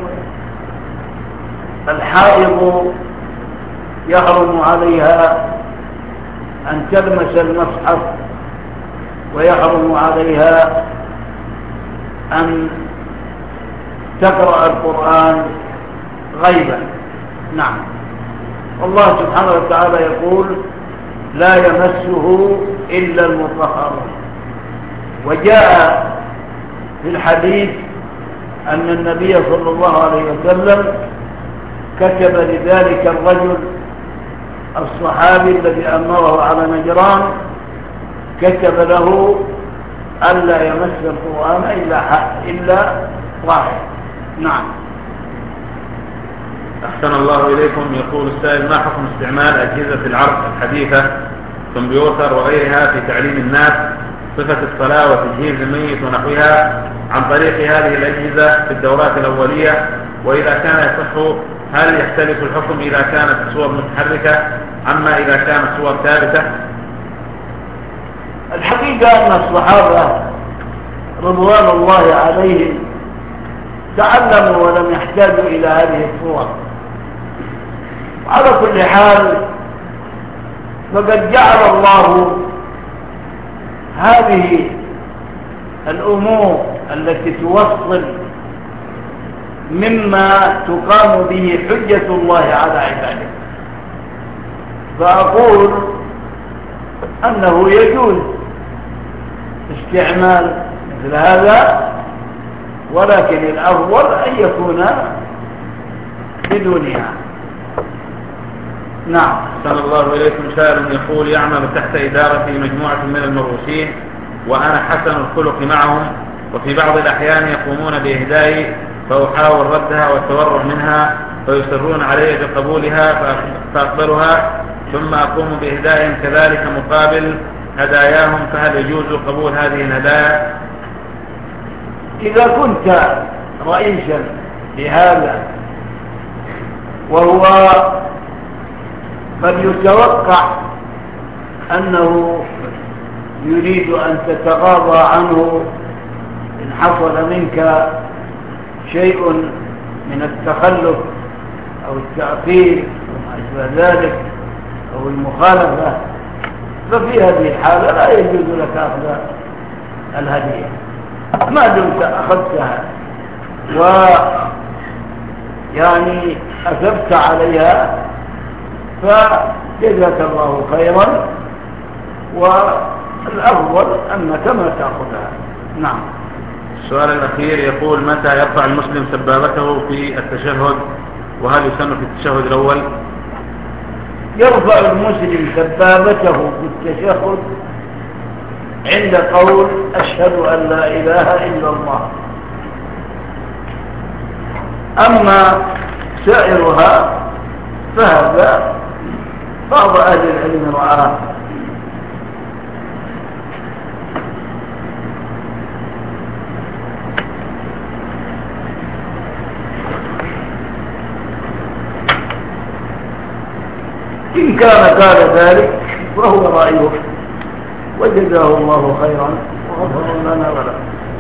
الحائض يحرم عليها أن تلمس المصحف، ويحرم عليها أن تقرأ القرآن غيبا. نعم. الله سبحانه وتعالى يقول لا يمسه إلا المطهرون. وجاء في الحديث أن النبي صلى الله عليه وسلم كتب لذلك الرجل الصحابي الذي أمره على نجران، كتب له ألا يمس القرآن إلا واحد. نعم. أحسن الله إليكم. يقول السائل: ما حكم استعمال أجهزة العرض الحديثة كمبيوتر وغيرها في تعليم الناس صفة الصلاة وتجهيز الميت ونحوها عن طريق هذه الأجهزة في الدورات الأولية؟ وإذا كان يصح هل يختلف الحكم إذا كانت الصور متحركة عما إذا كانت صور ثابتة؟ الحقيقة أن الصحابة رضوان الله عليهم تعلموا ولم يحتاجوا إلى هذه الصور. على كل حال فقد جعل الله هذه الأمور التي توصل مما تقام به حجة الله على عباده، فأقول أنه يجوز استعمال مثل هذا، ولكن الأفضل أن يكون بدونها. نعم. أحسن الله إليكم. سائل يقول: يعمل تحت إدارتي مجموعة من المرؤوسين وأنا حسن الخلق معهم، وفي بعض الأحيان يقومون بإهدائي فأحاول ردها والتورع منها، فيصرون علي بقبولها فأقبلها، ثم أقوم بإهدائهم كذلك مقابل هداياهم، فهل يجوز قبول هذه الهدايا؟ إذا كنت رئيسا لهذا وهو قد يتوقع أنه يريد أن تتغاضى عنه إن حصل منك شيء من التخلف أو التأخير وما أشبه ذلك أو المخالفة، ففي هذه الحالة لا يجوز لك أخذ الهدية ما دمت أخذتها ويعني أثبت عليها، فجزاك الله خيرا، والأفضل أنك ما تأخذها. نعم. السؤال الأخير يقول: متى يرفع المسلم سبابته في التشهد، وهل يسن في التشهد الأول؟ يرفع المسلم سبابته في التشهد عند قول أشهد أن لا إله إلا الله. أما سائرها فهذا بعض أهل العلم رآه. إن كان قال ذلك فهو رأيه، وجزاه الله خيرا وغفر لنا وله.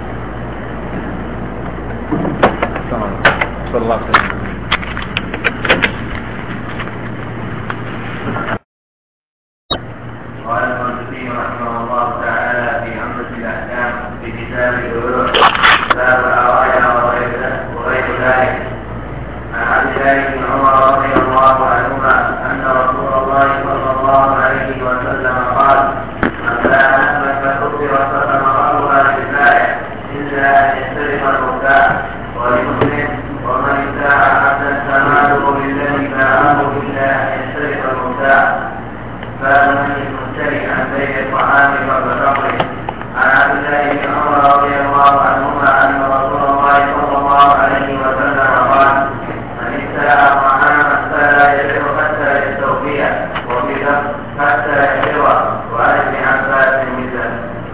صلى الله عليه وسلم. قال المالكي رحمه الله تعالى في عمدة الأحكام في كتاب البيوع باب العرايا وغير ذلك عن عبد الله بن عمر رضي الله عنهما أن رسول الله صلى الله عليه وسلم قال: من باع نخلة فكسرت فثمرتها للبائع إلا أن يستلم المبتاع. ولمسلم: ومن ابتاع الطعام قبل فقره. عن عبد الله بن عمر رضي الله عنهما أن رسول الله صلى الله عليه وسلم قال: من ابتاع طعاما فلا يبيع حتى يستوفيه، وفي لفظ حتى يشره. وعن ابن عباس مثله.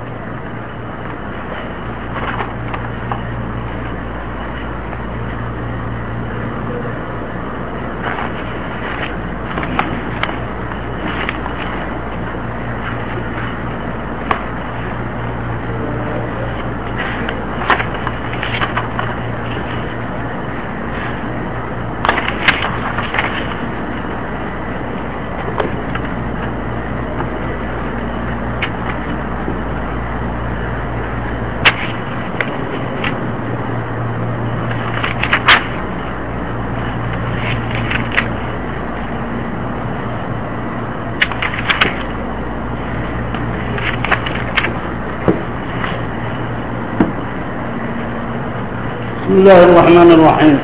بسم الله الرحمن الرحيم.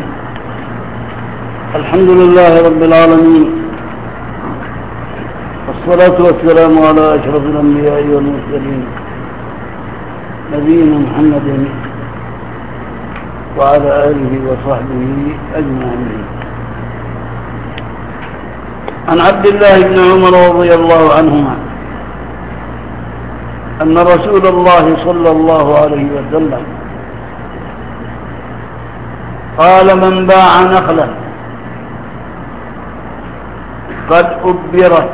الحمد لله رب العالمين، والصلاة والسلام على أشرف الأنبياء والمرسلين نبينا محمد وعلى آله وصحبه أجمعين. عن عبد الله بن عمر رضي الله عنهما أن رسول الله صلى الله عليه وسلم قال: من باع نخلا قد أبرت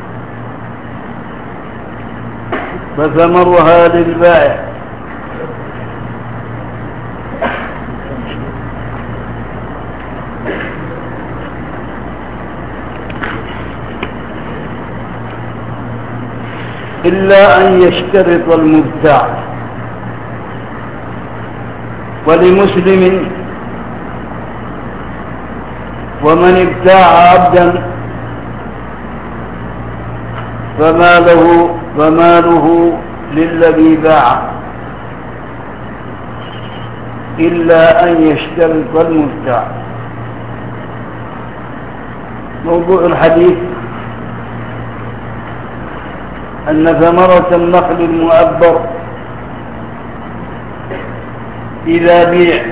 فثمرها للبائع إلا أن يشترط المبتاع. ولمسلم: ومن ابتاع عبدا فماله للذي باعه إلا أن يشترط المبتاع. موضوع الحديث أن ثمرة النخل المؤبر إذا بيع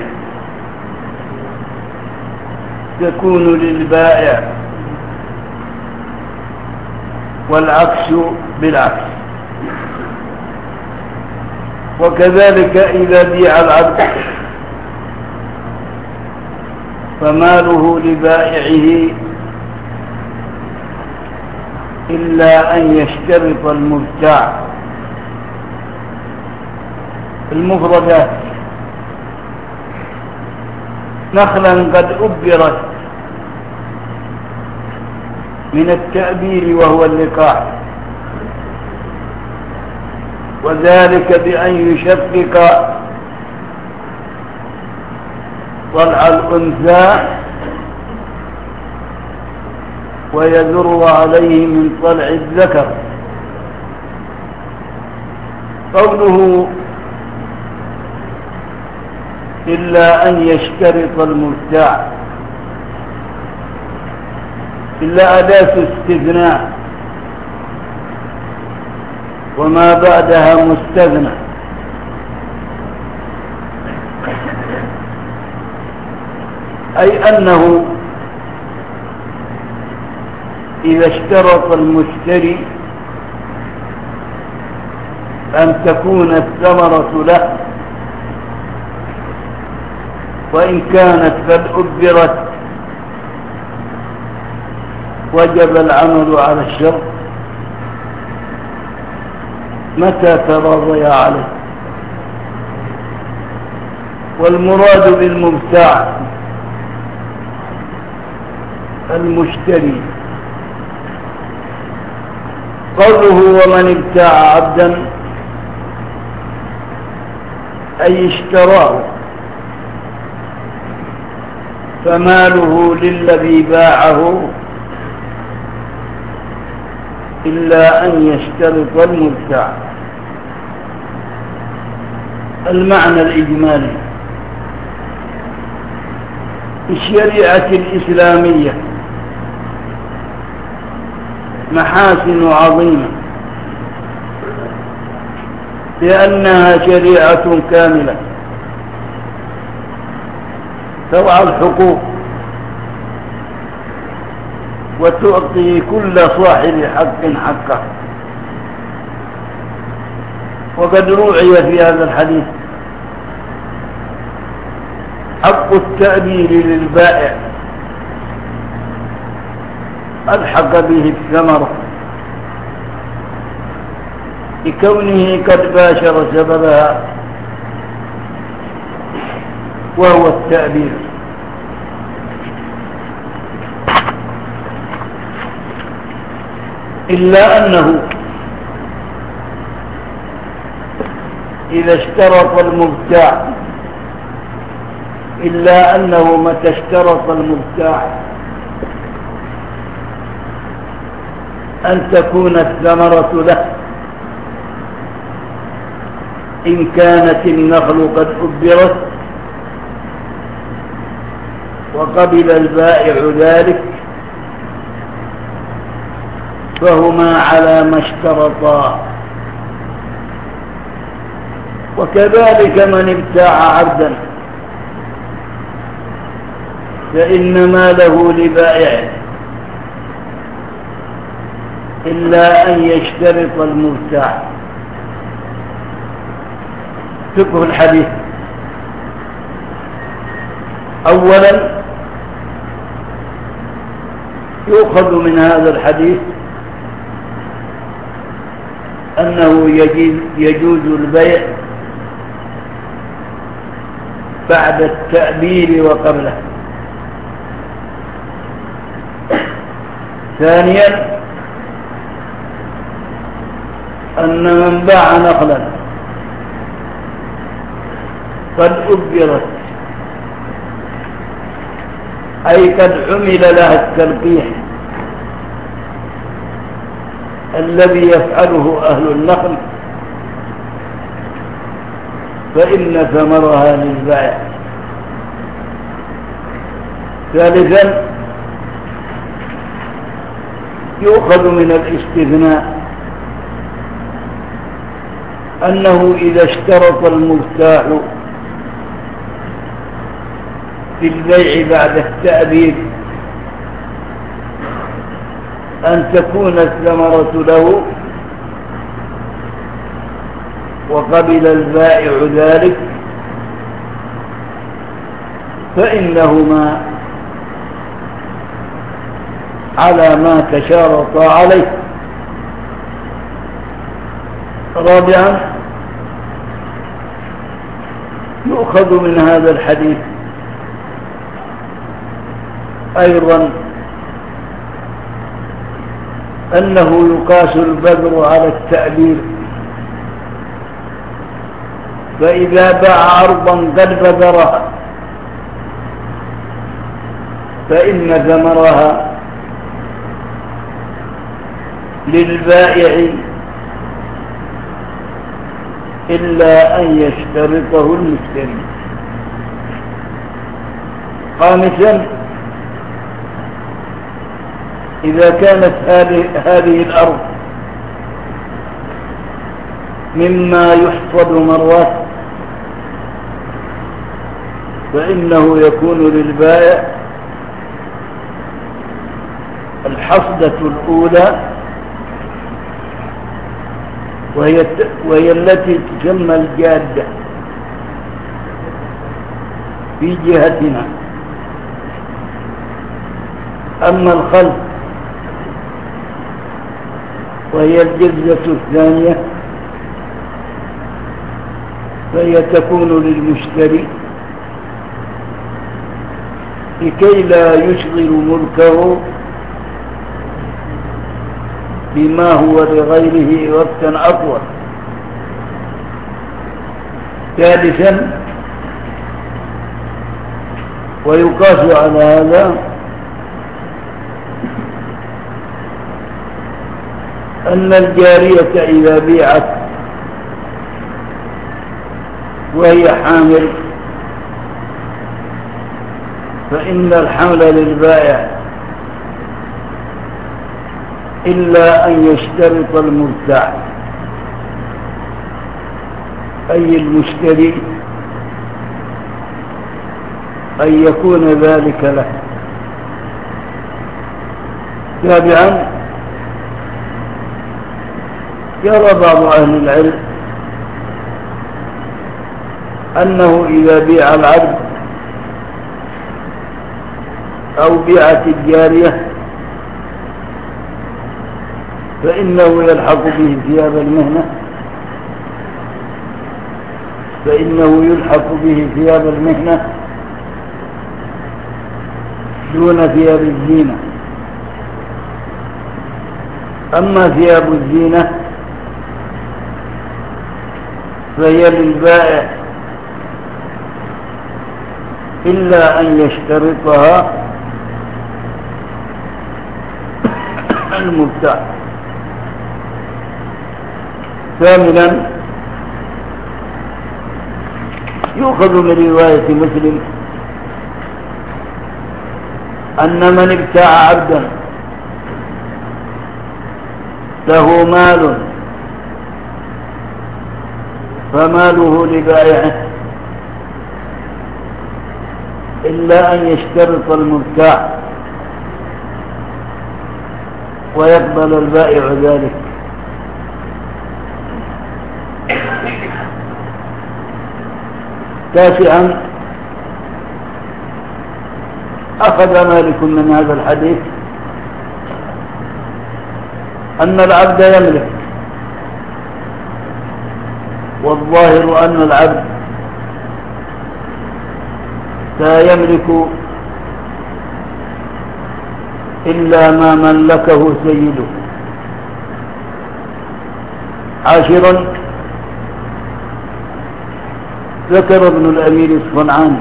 تكون للبائع، والعكس بالعكس. وكذلك إذا بيع العبد فماله لبائعه إلا أن يشترط المبتاع. المفردات: نخلا قد أبرت من التأبير وهو اللقاح، وذلك بأن يشقق طلع الأنثى ويذر عليه من طلع الذكر. قوله إلا أن يشترط المبتاع إلا أداة استثناء، وما بعدها مستثنى. أي أنه إذا اشترط المشتري أن تكون الثمرة له، وإن كانت قد أبرت وجب العمل على الشرط متى تراضي عليه. والمراد بالمبتاع المشتري. قوله ومن ابتاع عبدا أي اشتراه، فماله للذي باعه إلا أن يشترط المبتاع. المعنى الإجمالي: الشريعة الإسلامية محاسن عظيمة لأنها شريعة كاملة ترعى الحقوق وتعطي كل صاحب حق حقه. وقد روعي في هذا الحديث حق التأبير للبائع ألحق به الثمرة لكونه قد باشر سببها وهو التأبير. إلا أنه إذا اشترط المبتاع متى اشترط المبتاع أن تكون الثمرة له إن كانت النخل قد أبرت وقبل البائع ذلك فهما على ما اشترطا. وكذلك من ابتاع عبدا فإن ماله لبائعه إلا أن يشترط المبتاع. فقه الحديث: أولا يؤخذ من هذا الحديث أنه يجوز البيع بعد التأبير وقبله. ثانيا أن من باع نخلا قد أبرت أي قد عمل لها التلقيح الذي يفعله أهل النخل فإن ثمرها للبائع. ثالثا يؤخذ من الاستثناء أنه إذا اشترط المبتاع في البيع بعد التأبير أن تكون الثمرة له وقبل البائع ذلك فإنهما على ما تشارطا عليه. رابعا يؤخذ من هذا الحديث أيضا أنه يقاس البذر على التأبير، فإذا باع أرضا قد بذرها فإن ثمرها للبائع إلا أن يشترطه المشتري. خامسا إذا كانت هذه الأرض مما يحصد مرات فإنه يكون للبائع الحصدة الأولى وهي التي تسمى الجادة في جهتنا. أما الخلف وهي الجزة الثانية فهي تكون للمشتري لكي لا يشغل ملكه بما هو لغيره وقتا أطول. ثالثا ويقاس على هذا أن الجارية إذا بيعت وهي حامل فإن الحمل للبائع إلا أن يشترط المبتاع. أي المشتري أن يكون ذلك له. تابعا يرى بعض أهل العلم أنه إذا بيع العبد أو بيعت الجارية فإنه يلحق به ثياب المهنة، دون ثياب الزينة. أما ثياب الزينة فهي للبائع إلا أن يشترطها المبتاع. ثامنا يؤخذ من رواية مسلم أن من ابتاع عبدا له مال فماله لبائعه إلا أن يشترط المبتاع ويقبل البائع ذلك. تاسعا أخذ مالك من هذا الحديث أن العبد يملك، والظاهر أن العبد لا يملك إلا ما ملكه سيده. عاشرا ذكر ابن الأمير الصنعاني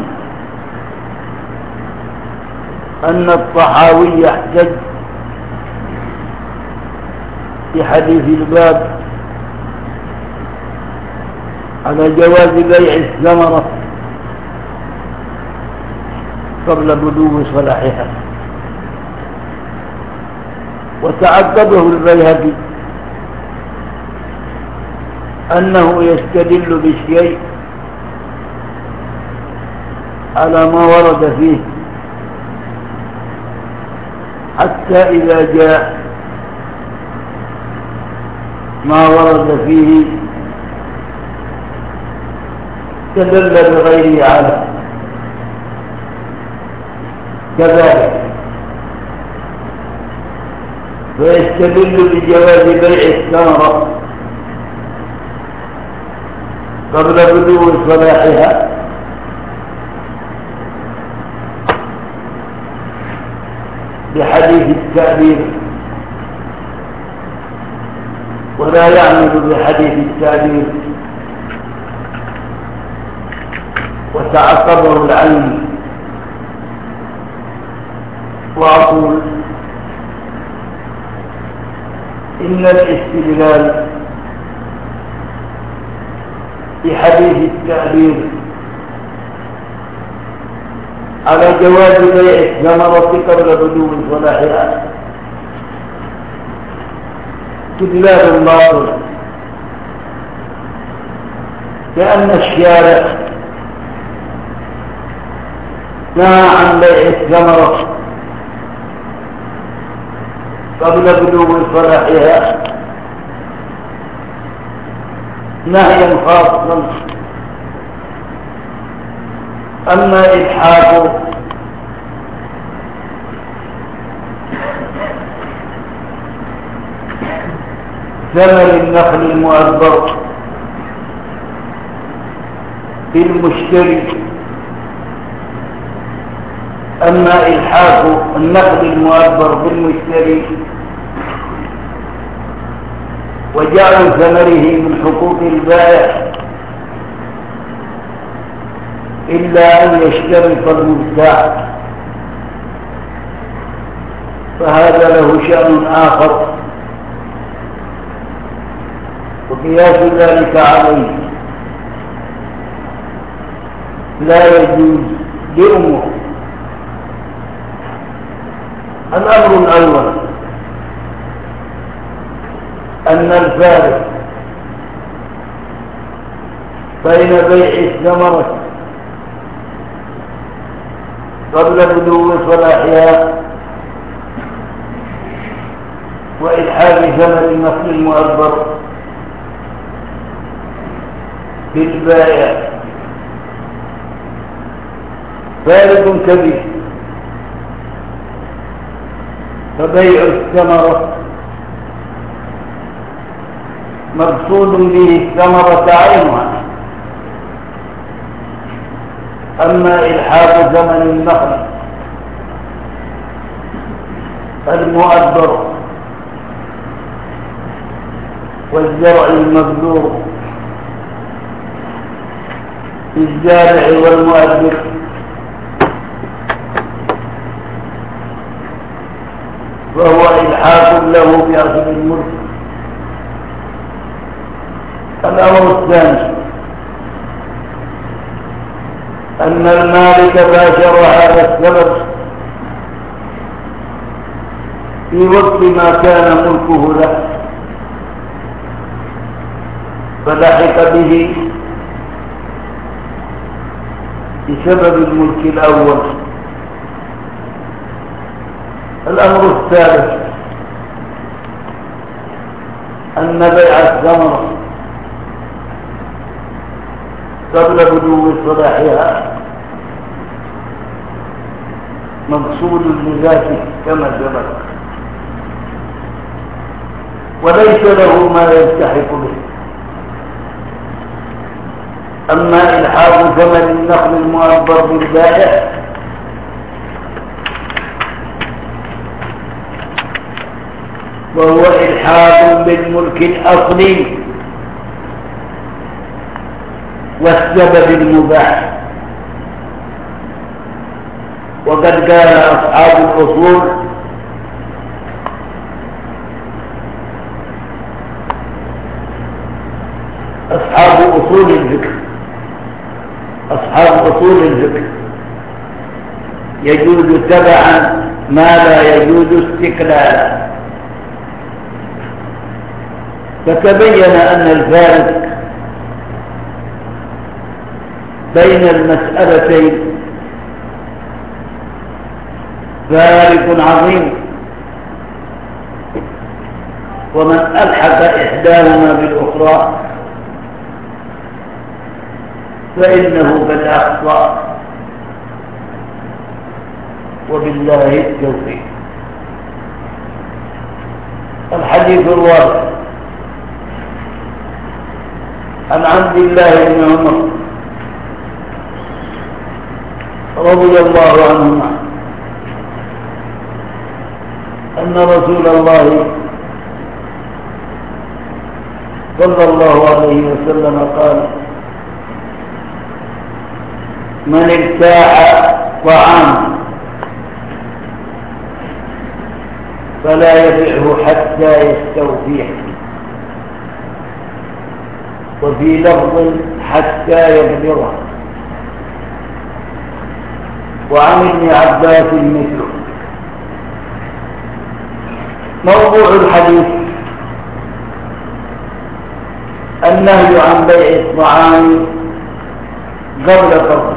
أن الطحاوي يحتج في حديث الباب على جواز بيع الثمرة قبل بدو صلاحها، وتعقبه البيهقي أنه يستدل بالشيء على ما ورد فيه حتى إذا جاء ما ورد فيه استدل بغيره على كذلك، فيستدل بجواز بيع الثمرة قبل بدو صلاحها بحديث التعبير، ولا يعمل بحديث التعبير. وتعقبه العلم. وأقول إن الاستدلال بحديث التعبير على جواز بيع الثمرة قبل بدو صلاحها استدلال باطل، لأن الشارع نهى عن بيع الثمرة قبل بدو صلاحها نهيا خاصا. أما إلحاق ثمر النخل المؤبر بالمشتري، أما إلحاق النخل المؤبر بالمشتري وجعل ثمره من حقوق البائع إلا أن يشترط المبتاع، فهذا له شأن آخر وقياس ذلك عليه لا يجوز لأمور. الأمر الأول أن الفارق بين بيع الثمرة قبل بدو صلاحها وإلحاق ثمن النخل المؤبر بالبائع فارق كبير. فبيع الثمرة مقصود به الثمرة عينها، أما إلحاق ثمن النخل المؤبر والزرع المبذور الزارع والمؤبر فهو إلحاق له بأصل الملك. الأمر الثاني أن المالك باشر هذا السبب في وقت ما كان ملكه له، فلحق به بسبب الملك الأول. الأمر الثالث أن بيع الثمرة قبل بدو صلاحها مقصود لذاته كما سبق، وليس له ما يلتحق به. أما إلحاق ثمن النخل المؤبر بالبائع وهو إلحاق بالملك الأصلي والسبب المباح. وقد قال أصحاب الأصول أصحاب أصول الفقه يجوز تبعا ما لا يجوز استقلالا. فتبين أن الفارق بين المسألتين فارق عظيم، ومن ألحق إحداهما بالأخرى فإنه قد أخطأ، وبالله التوفيق. الحديث الرابع عن عبد الله بن عمر رضي الله عنهما أن رسول الله صلى الله عليه وسلم قال: من ابتاع طعاما فلا يبيعه حتى يستوفيه، وفي لفظ حتى يبلغه. وعن ابن عباس مثله. موضوع الحديث النهي عن بيع الطعام قبل قبضه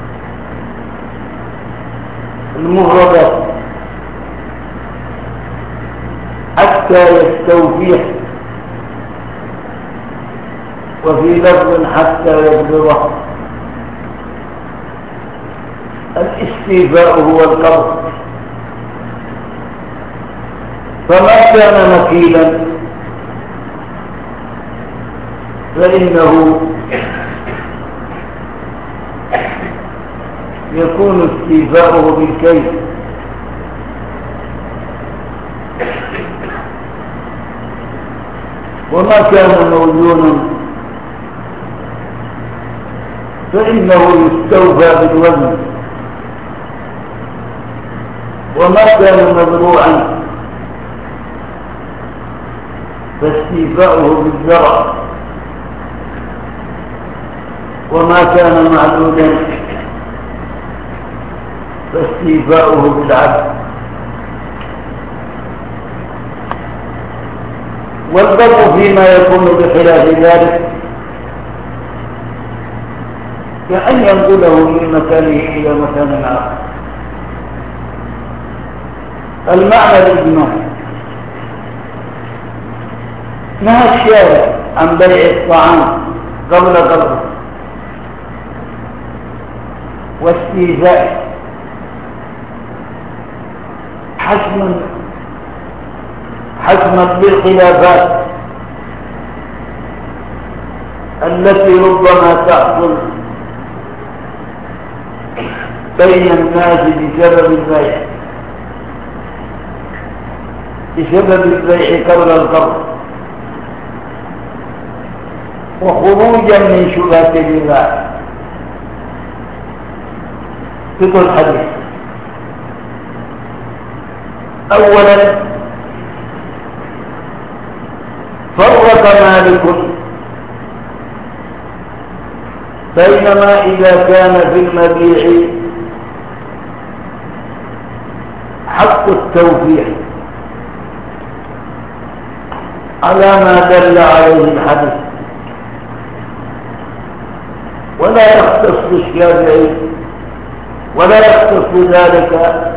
المفردات حتى يستوفيه، وفي لفظ حتى يبلغه. الاستيفاء هو القبض، فما كان مكيلا فإنه يكون استيفاؤه بالكيل، وما كان موزونا فإنه يستوفى بالوزن، وما كان مزروعا فاستيفاؤه بالزرع، وما كان معدودا فاستيفاؤه بالعبد. والضبط فيما يكون بخلاف ذلك كأن ينقله من مكانه إلى مكان آخر. المعنى الإجمالي: نهى الشارع عن بيع الطعام قبل قبضه واستيفائه حسما بالخلافات التي ربما تحصل بين الناس بسبب البيع قبل القبض، وخروجا من شبهة الربا. فقه الحديث: أولا، فرق مالك بينما إذا كان في المبيع حق التوفير على ما دل عليه الحديث، ولا يختص الشافعي ولا يختص ذلك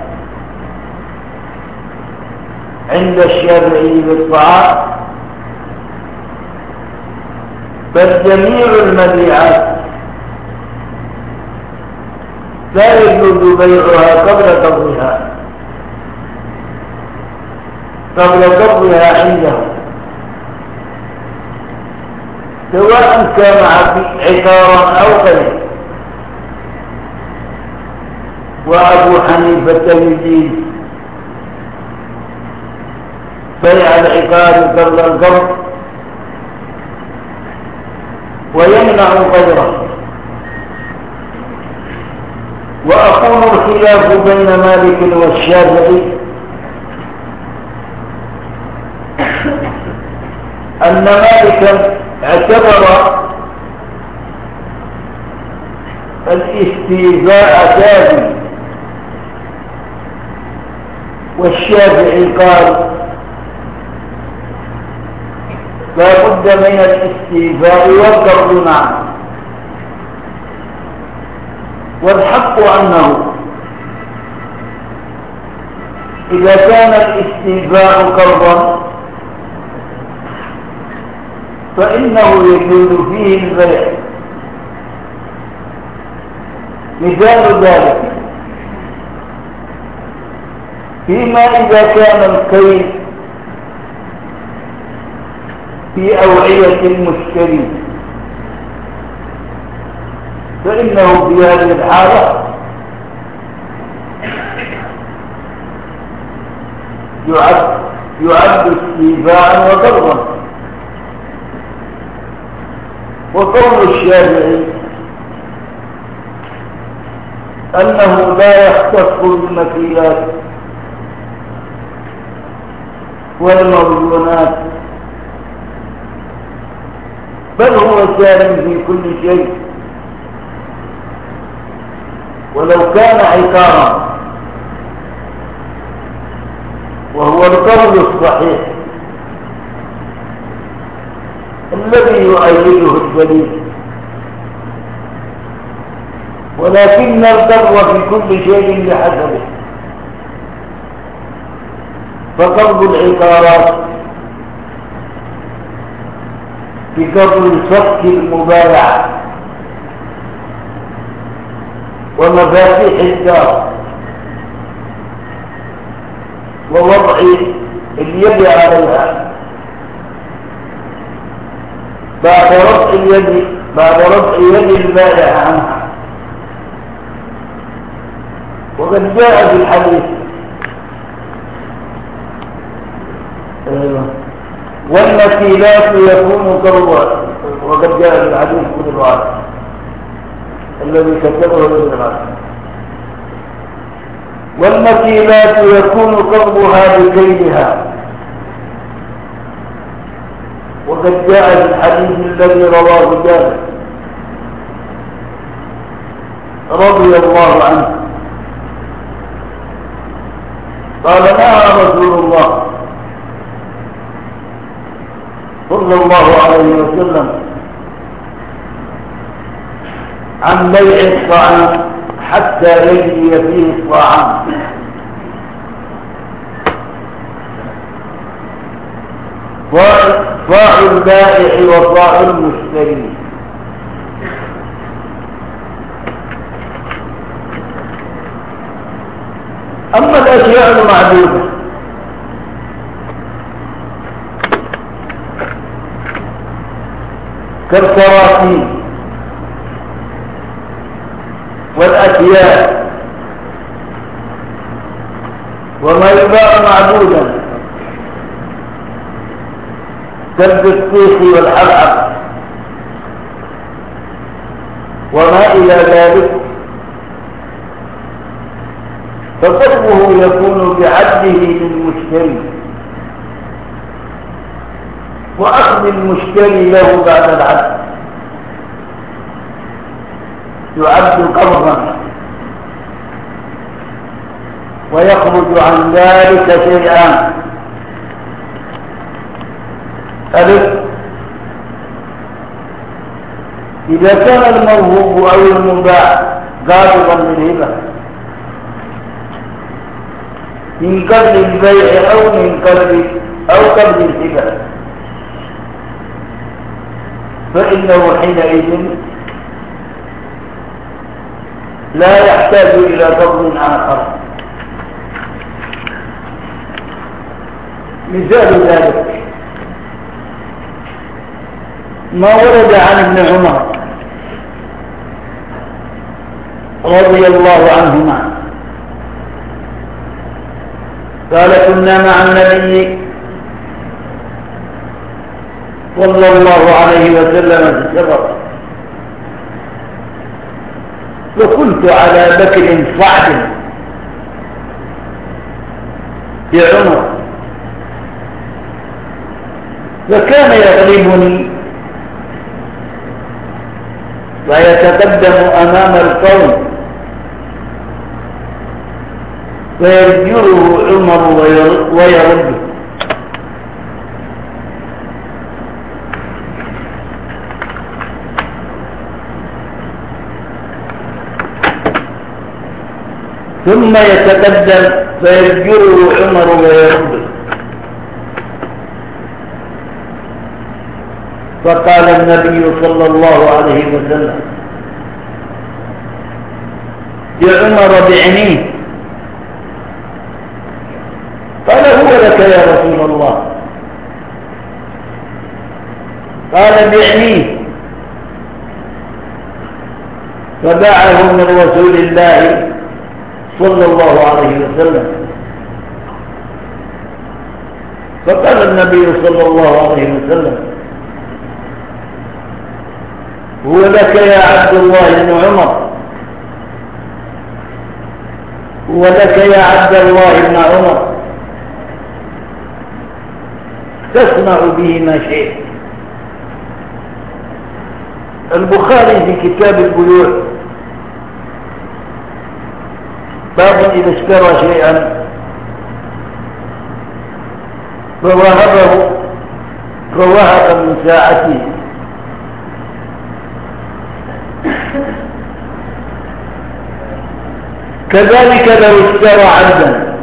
عند الشافعي بالطعام، بل جميع المبيعات لا يجوز بيعها قبل قبضها عنده، سواء كان عقارا أو غيره. وأبو حنيفة يجيز بيع العقار قبل القبض ويمنع غيره. وأقول الخلاف بين مالك والشافعي أن مالكا اعتبر الاستيفاء كافي، والشافعي قال لا بد من الاستيفاء والقرض معا. والحق أنه إذا كان الاستيفاء قرضا فإنه يجوز فيه البيع. مثال ذلك فيما إذا كان الكيل في أوعية المشتري، فإنه في هذه الحالة يعد استيفاء وقرضا. وقول الشافعي أنه لا يختص بالمكيلات والموزونات، بل هو سالم في كل شيء، ولو كان عقارا وهو القول الصحيح الذي يؤيده الدليل. ولكن القرض في كل شيء بحسبه، فقرض العقارات بقرض الفك المبايعة ومفاتيح الدار ووضع اليد عليها بعد رفع يد البائع عنها. وقد جاء في الحديث والمكيلات يكون قرضا، وقد جاء في الحديث ابن الوارث الذي كتبه ابن الوارث: والمكيلات يكون قرضها بكيلها. وقد جاء في الحديث الذي رواه جابر رضي الله عنه قال: نهى رسول الله صلى الله عليه وسلم عن بيع الطعام حتى يجري فيه الطعام. طاع البائع وطاع المشتري. أما الأشياء المعدودة كالكراسي والأثياب وما يباع معدودا كالبطيخ والحلحب وما إلى ذلك، فصرفه يكون بعده للمشتري وأخذ المشتري له بعد العد يعد قرضا، ويخرج عن ذلك شيئان: ألف، إذا كان الموهوب أو المباع قابضا للهبة من قبل البيع أو قبل الهبة، فإنه حينئذ لا يحتاج إلى فضل آخر. مثال ذلك ما ورد عن ابن عمر رضي الله عنهما قال: كنا مع النبي صلى الله عليه وسلم في السفر، فكنت على بكر صعب في عمر، فكان يغلبني ويتقدم أمام القوم فيرجره عمر ويرده، ثم يتقدم فيرجره عمر ويرده. فقال النبي صلى الله عليه وسلم: يا عمر بعنيه. قال: هو لك يا رسول الله. قال: بعنيه. فباعه من رسول الله صلى الله عليه وسلم. فقال النبي صلى الله عليه وسلم: هو لك يا عبد الله بن عمر، هو لك يا عبد الله بن عمر، تصنع به ما شئت. البخاري في كتاب البيوع باب إذا اشترى شيئا فوهب من ساعته كذلك لو اشترى عبدا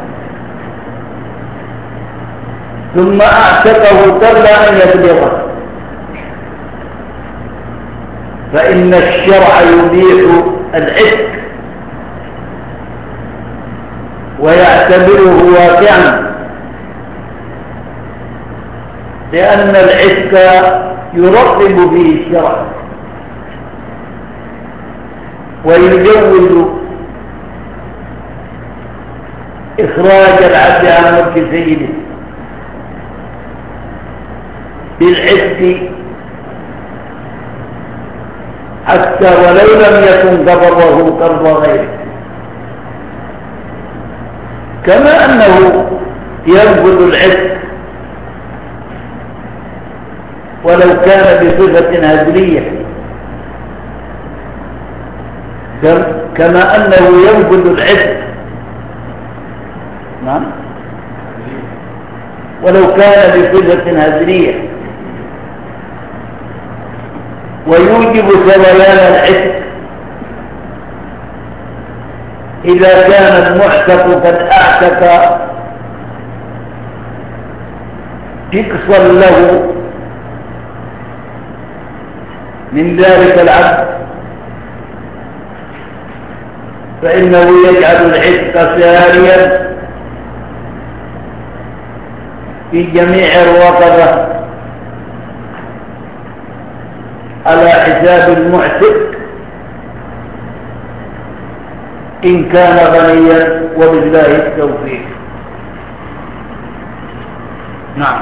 ثم اعتقه قبل ان يبلغه، فان الشرع يبيح العتق ويعتبره واقعا، لان العتق يرغب فيه الشرع ويجوز إخراج العبد عن ملك سيده بالعتق حتى ولو لم يكن قبضه قبض غيره، كما أنه ينفذ العتق ولو كان بصفة هزلية، كما أنه ينفذ العتق نعم ولو كان بصفة هزلية، ويوجب سريان العتق إذا كان المعتق قد أعتق تكسر له من ذلك العبد فإنه يجعل العتق ساريا في جميع الرقبة على حساب المعتق إن كان غنيا، وبالله التوفيق. نعم.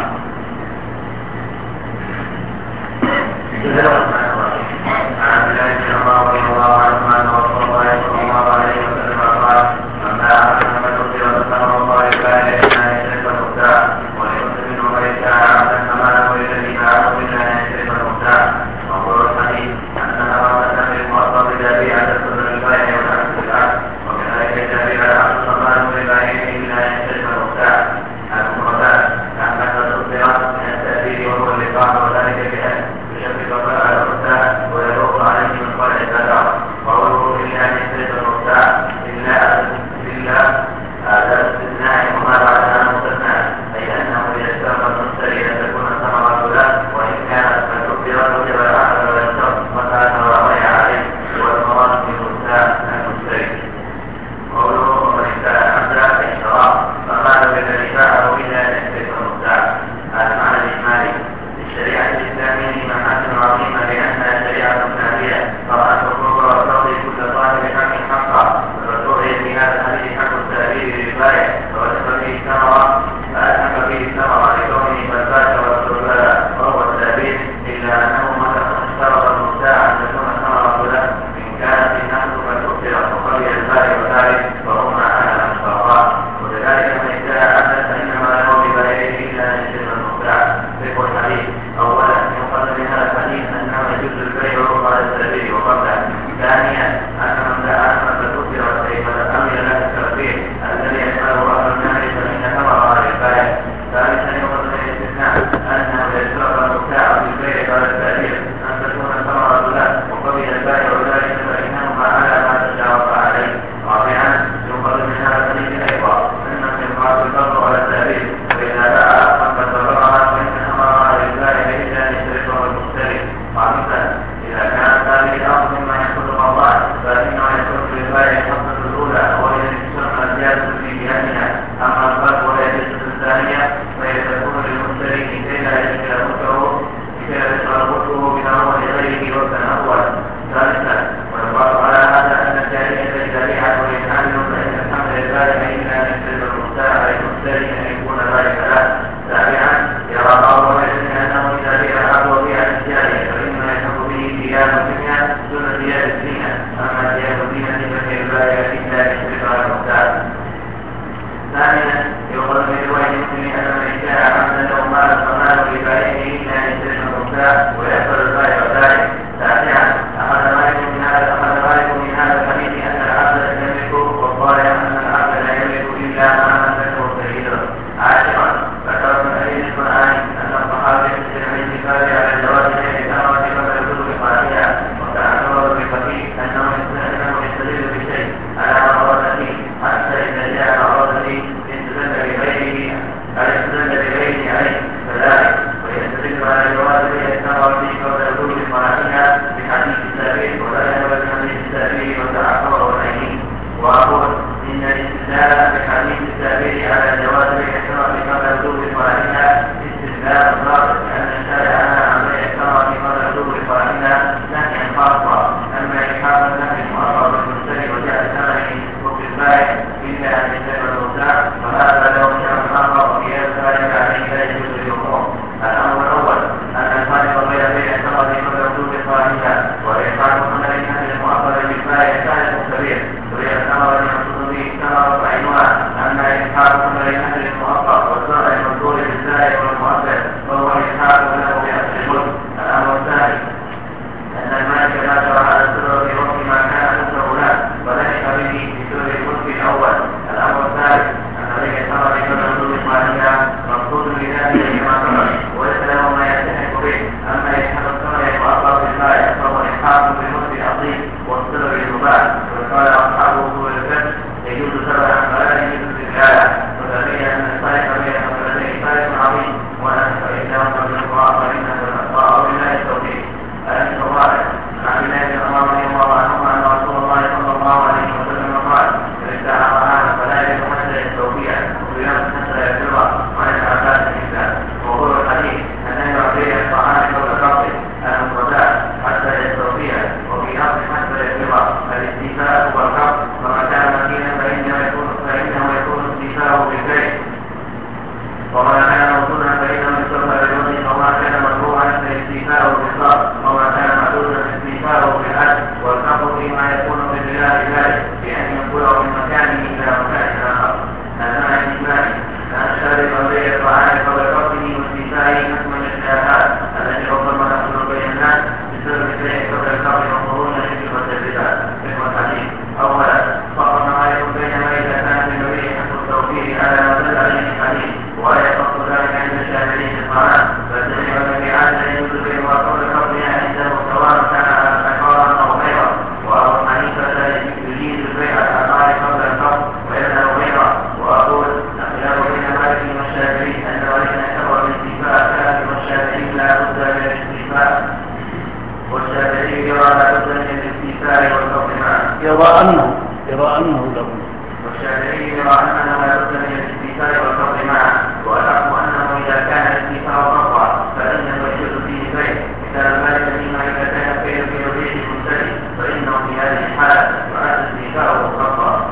لا بد من الاستيفاء، والشافعي يرى لا بد من الاستيفاء والفضل معا. يرى أنه له. والشافعي يرى أنه لا بد من الاستيفاء والفضل معا، والحق أنه إذا كان الاستيفاء فضلا فإنه يجوز فيه بيع، مثال ذلك فيما إذا كان الكيل في الريح المشتري فإنه في هذه الحالة يعد استيفاءه فضلا.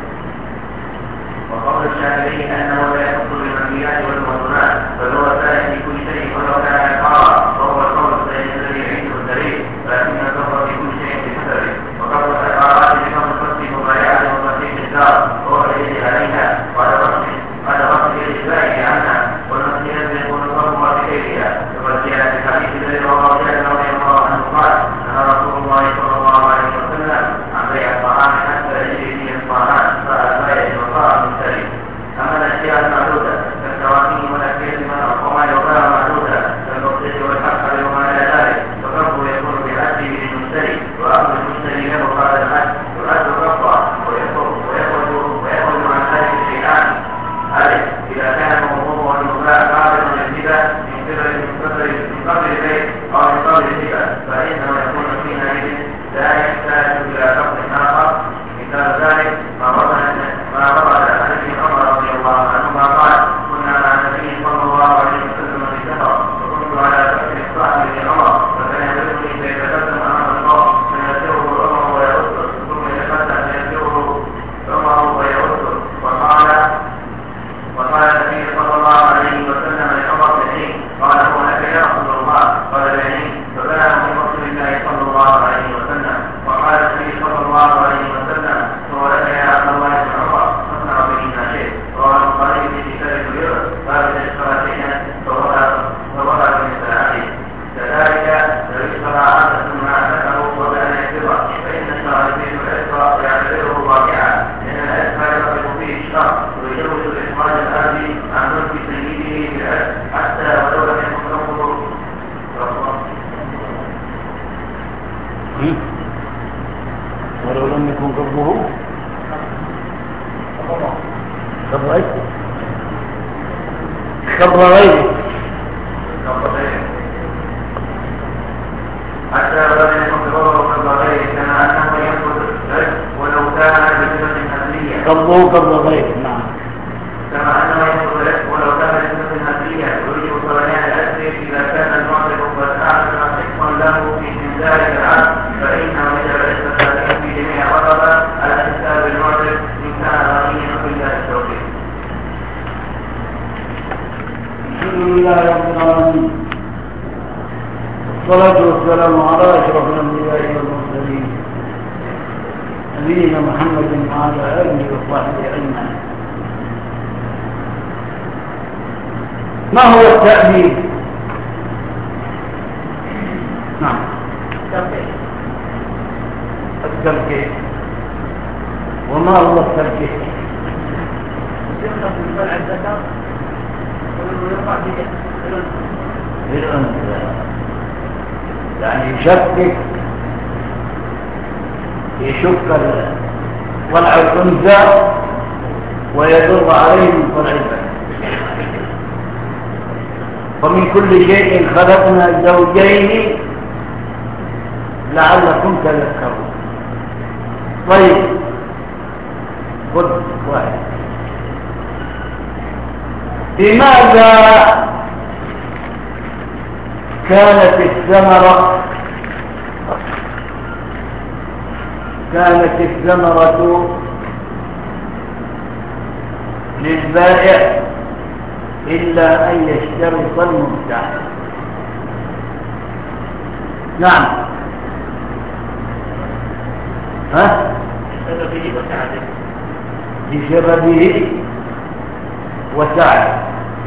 وقول الشافعي أنه لا يحط بالمنهيات والموضوعات بل هو ثابت في كل شيء ولو كان عقارا، وهو القول الذي عنده الدليل، لكن الفضل في كل شيء بحسبه. وقول العقارات بفضل الفصل مبايعات وتصحيح الدار وهو الذي عليها قد رفض الإجباري عنها، والمسيرة يكون الفضل بغيرها. وقد جاء في حديث الذي رواه جابر رضي الله عنه قال: نهى رسول الله صلى الله عليه وسلم عن بيع الطعام حتى يجري فيه الطعام فأبايع وقاء المشتري. أما الأشياء المعدودة كالدواخين والأكياس وما يقال معدودة كالبطيخ والحق وما إلى ذلك فقبضه يكون بعده للمشتري، وأخذ المشتري له بعد الحج يعد قبضه ويخرج عن ذلك شيئان: ألف إذا كان موضوعه المباح قابلا للهبة من قبل البيت أو من قبل الهبة فإنه يكون حينئذ لا يحتاج إلى قبض آخر. مثال ذلك ما ورد عن ابن عمر رضي الله عنهما قال: كنا مع النبي صلى الله عليه وسلم في سفر وكنت على فكر الصاحب بن عمر فكان يدركني فيتقدم امام القوم فيسيره عمر ويرده ثم يتقدم فيسيره عمر ويرده. وقال النبي صلى الله عليه وسلم لعمر بن قال: هو لك يا رسول الله؟ قال: بني. فبلغ من رسول الله صلى الله عليه وسلم. وقال النبي صلى الله عليه وسلم: هو لك يا عبد الله بن عمر؟ فاصنع به ما شئت. رواه البخاري في كتاب البيوع قال: اذا اشترى شيئا فوضع بمثل عليه. كذلك لو اشترى عبدا ثم اعتقه وكان يكبر فان الشرع يزيد العسر يعتبره واقعا، لان العسر يرغب فيه الشر ويجوز اخراج الارض عن ملك سيده بالعسر حتى ولو لم يكن حكمه ولو لم يكن قبضه قبض غيره حتى ولو لم يكن قبضه غيره كما انه ينقض ولو كان بصفه هزليه قبضه قبض غيره. نعم. كما انه ينقض ولو كان بصفه هزليه ويجب صليان الاسر اذا كان المعتق قد اعلن حقا له في ذلك العقد فانه يجب الاستفاده في جميع الرقبه على حساب المعتق ان كان غنيا بالله التوفيق. الحمد لله رب العالمين، والصلاة والسلام على أشرف الأنبياء والمرسلين نبينا محمد وعلى آله وصحبه أجمعين. ما هو التأبيد؟ نعم، التركيب. وما هو التركيب؟ يعني يشك طلع الأنثى ويدر عليه من طلع الذكر. ومن كل شيء خلقنا زوجين لعلكم تذكرون. طيب خذ واحد. لماذا كانت الثمرة للبائع إلا أن يشترط المبتاع؟ نعم. بسببه وسعه.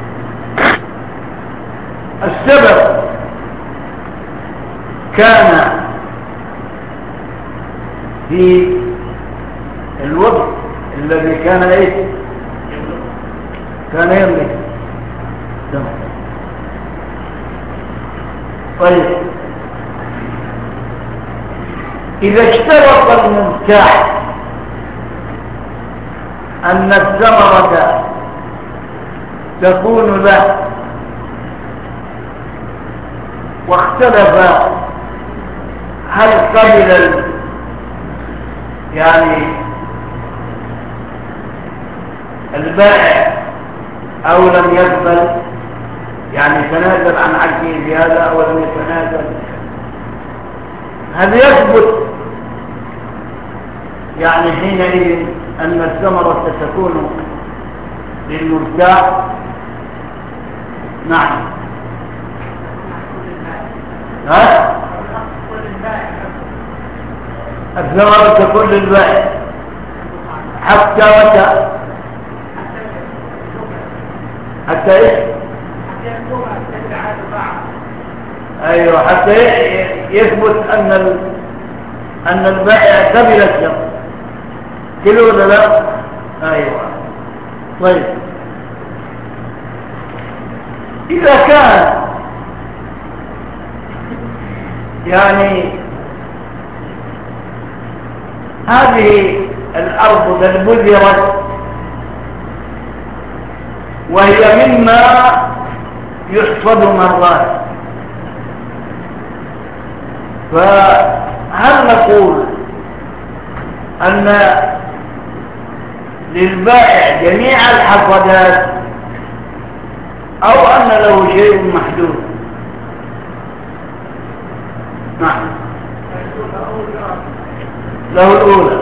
السبب كان في الوقت الذي كان يملك. طيب إذا اشترط المبتاع أن الثمرة تكون له واختلف هل قبل يعني البائع أو لم يقبل، يعني تنازل عن حقه بهذا أو لم يتنازل. هل يثبت يعني حينئذ أن الثمرة ستكون للمبتاع؟ نعم. ها؟ الثمرة تكون للبائع حتى وتا حتى ايش؟ ايوه، حتى يثبت ان البائع قبل الثمر كله ولا لا؟ ايوه. طيب، اذا كان يعني هذه الارض قد بذرت وهي مما يحصد مرات، فهل نقول أن للبائع جميع الحصدات أو أن له شيء محدود؟ نعم، له الأولى.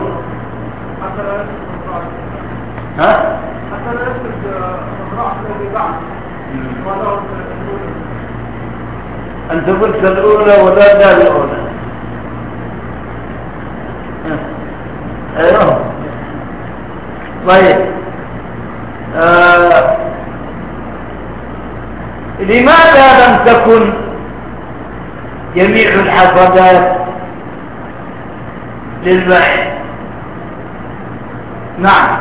ها؟ أنت قلت الأولى ولا دا الأولى؟ أيوه. طيب، لماذا لم تكن جميع الحصادات للبائع؟ نعم.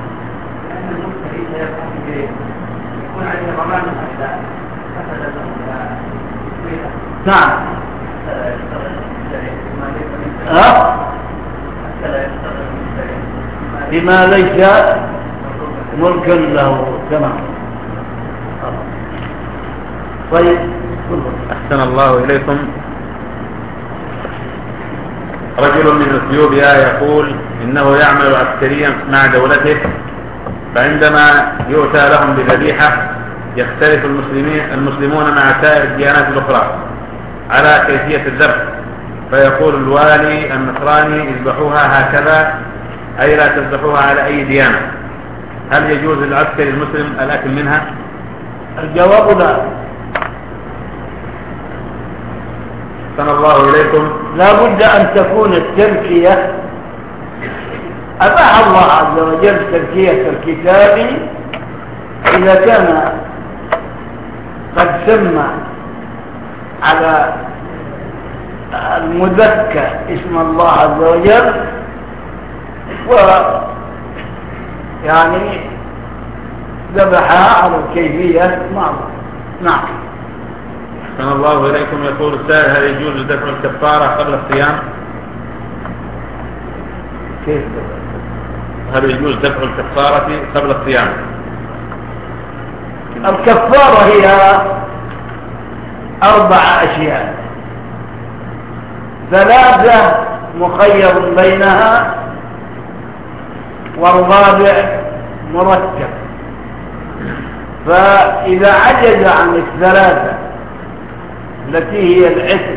نعم. بما ليس ملكا له. تمام. طيب، أحسن الله إليكم. رجل من اثيوبيا يقول إنه يعمل عسكريا مع دولته، فعندما يؤتى لهم بذبيحة يختلف المسلمون مع سائر الديانات الأخرى على كيفية الذبح، فيقول الوالي النصراني اذبحوها هكذا، أي لا تذبحوها على أي ديانة. هل يجوز للعسكري المسلم الأكل منها؟ الجواب لا. أحسن الله إليكم. لا بد أن تكون التركية، أباح الله عز وجل تركية الكتاب إذا كان قد سمى على المذكى اسم الله عز وجل، ويعني ذبحها على الكيفية معروفة. نعم. أحسن الله إليكم. يقول السائل: هل يجوز دفع الكفارة قبل الصيام؟ كيف؟ هل يجوز دفع الكفارة قبل الصيام؟ الكفارة هي 4 أشياء، 3 مخير بينها، والرابع مرتب. فإذا عجز عن 3 التي هي العتق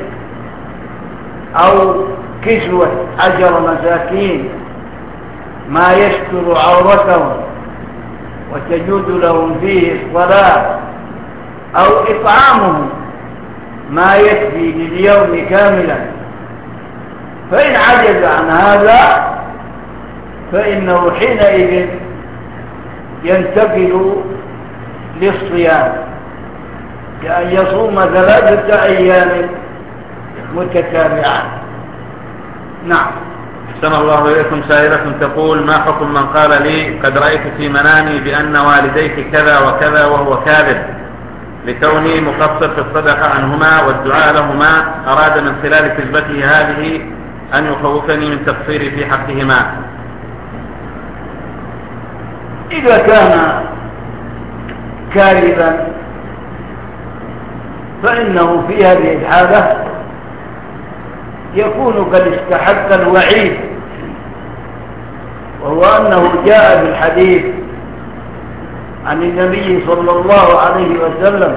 أو كسوة 10 مساكين ما يستر عورتهم وتجود لهم فيه الصلاة، أو إطعامهم ما يكفي لليوم كاملا، فإن عجز عن هذا فإنه حينئذ ينتقل للصيام، كأن يصوم 3 أيام متتابعة. نعم. أحسن الله إليكم. سائلة تقول: ما حكم من قال لي قد رأيت في منامي بأن والديك كذا وكذا وهو كاذب، لكوني مقصر في الصدقة عنهما والدعاء لهما، أراد من خلال كذبته هذه أن يخوفني من تقصيري في حقهما؟ إذا كان كاذبا فإنه في هذه الحالة يكون قد استحق الوعيد، وهو أنه جاء في الحديث عن النبي صلى الله عليه وسلم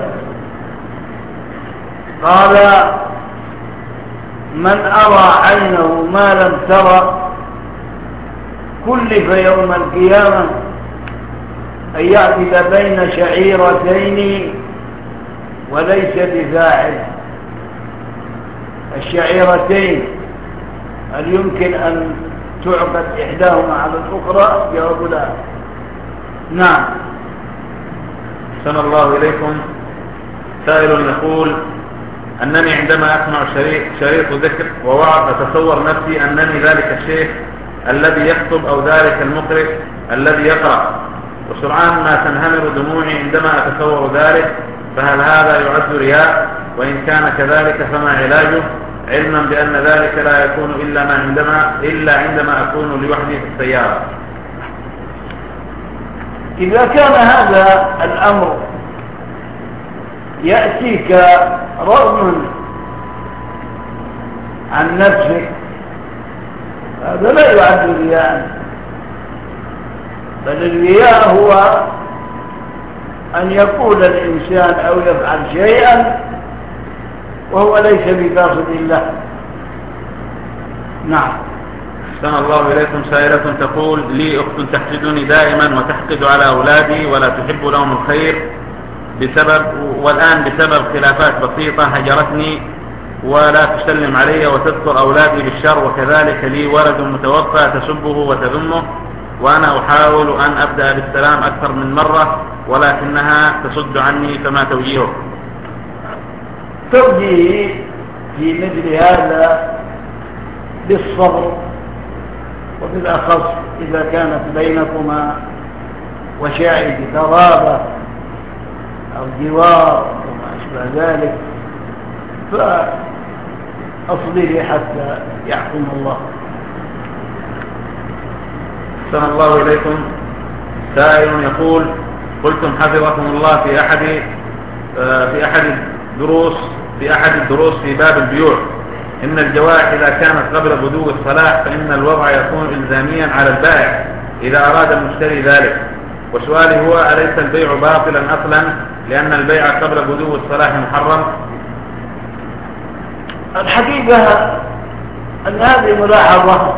قال: من أرى عينه ما لم ترى كلف يوم القيامة أن يعدل بين شعيرتين وليس بفاعل. الشعيرتين هل يمكن أن تعقد إحداهما على الأخرى؟ جواب لا. نعم. أحسن الله إليكم. سائل يقول: أنني عندما أسمع شريط ذكر ووعظ أتصور نفسي أنني ذلك الشيخ الذي يخطب أو ذلك المقرئ الذي يقرأ، وسرعان ما تنهمر دموعي عندما أتصور ذلك، فهل هذا يعد رياء؟ وإن كان كذلك فما علاجه، علما بأن ذلك لا يكون إلا عندما أكون لوحدي في السيارة؟ إذا كان هذا الأمر يأتيك رغما عن نفسك هذا لا يعد رياء، بل الرياء هو أن يقول الإنسان أو يفعل شيئا وهو ليس بقاصد الله. نعم. أحسن الله إليكم. سائلة تقول: لي أخت تحسدني دائما وتحقد على أولادي ولا تحب لهم الخير والآن بسبب خلافات بسيطة هجرتني ولا تسلم علي وتذكر أولادي بالشر، وكذلك لي ولد متوفى تسبه وتذمه، وأنا أحاول أن أبدأ بالسلام أكثر من مرة ولكنها تصد عني، فما توجيهه؟ توجيه في مثل هذا بالصبر، وبالأخص إذا كانت بينكما وشائد قرابة أو جوار وما أشبه ذلك، فأصبري حتى يحكم الله. أحسن الله إليكم. سائل يقول: قلتم حفظكم الله في أحد الدروس في باب البيوع إن الجوائح إذا كانت قبل بدو الصلاح فإن الوضع يكون إلزاميا على البائع إذا أراد المشتري ذلك، وسؤالي هو: أليس البيع باطلا أصلا لأن البيع قبل بدو الصلاح محرم؟ الحقيقة أن هذه ملاحظة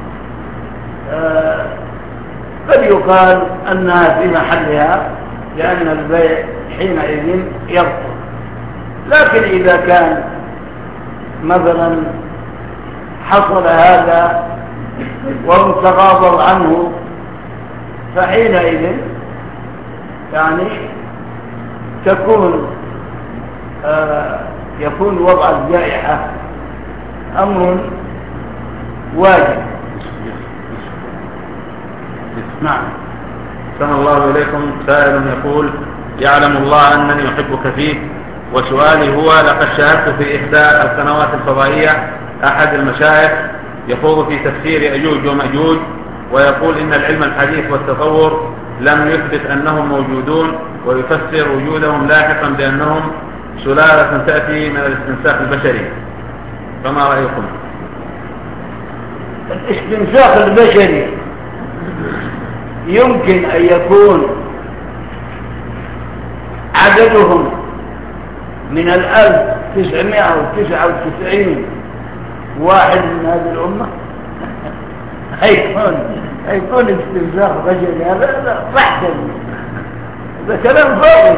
قد يقال أنها في محلها، لأن البيع حينئذ يبطل، لكن إذا كان مثلا حصل هذا وهم تغاضوا عنه فحينئذ يعني يكون وضع الجائحة أمر واجب. نعم. أحسن الله إليكم. سائل يقول: يعلم الله أنني أحبك فيه، وسؤالي هو: لقد شاهدت في إحدى القنوات الفضائية أحد المشايخ يخوض في تفسير أجوج ومأجوج ويقول إن العلم الحديث والتطور لم يثبت أنهم موجودون، ويفسر وجودهم لاحقا بأنهم سلالة تأتي من الاستنساخ البشري، فما رأيكم؟ الاستنساخ البشري يمكن أن يكون عددهم من 1999 واحد من هذه الأمة. هيكون استنساخ بشري، هذا بحثا، هذا كلام فاضي.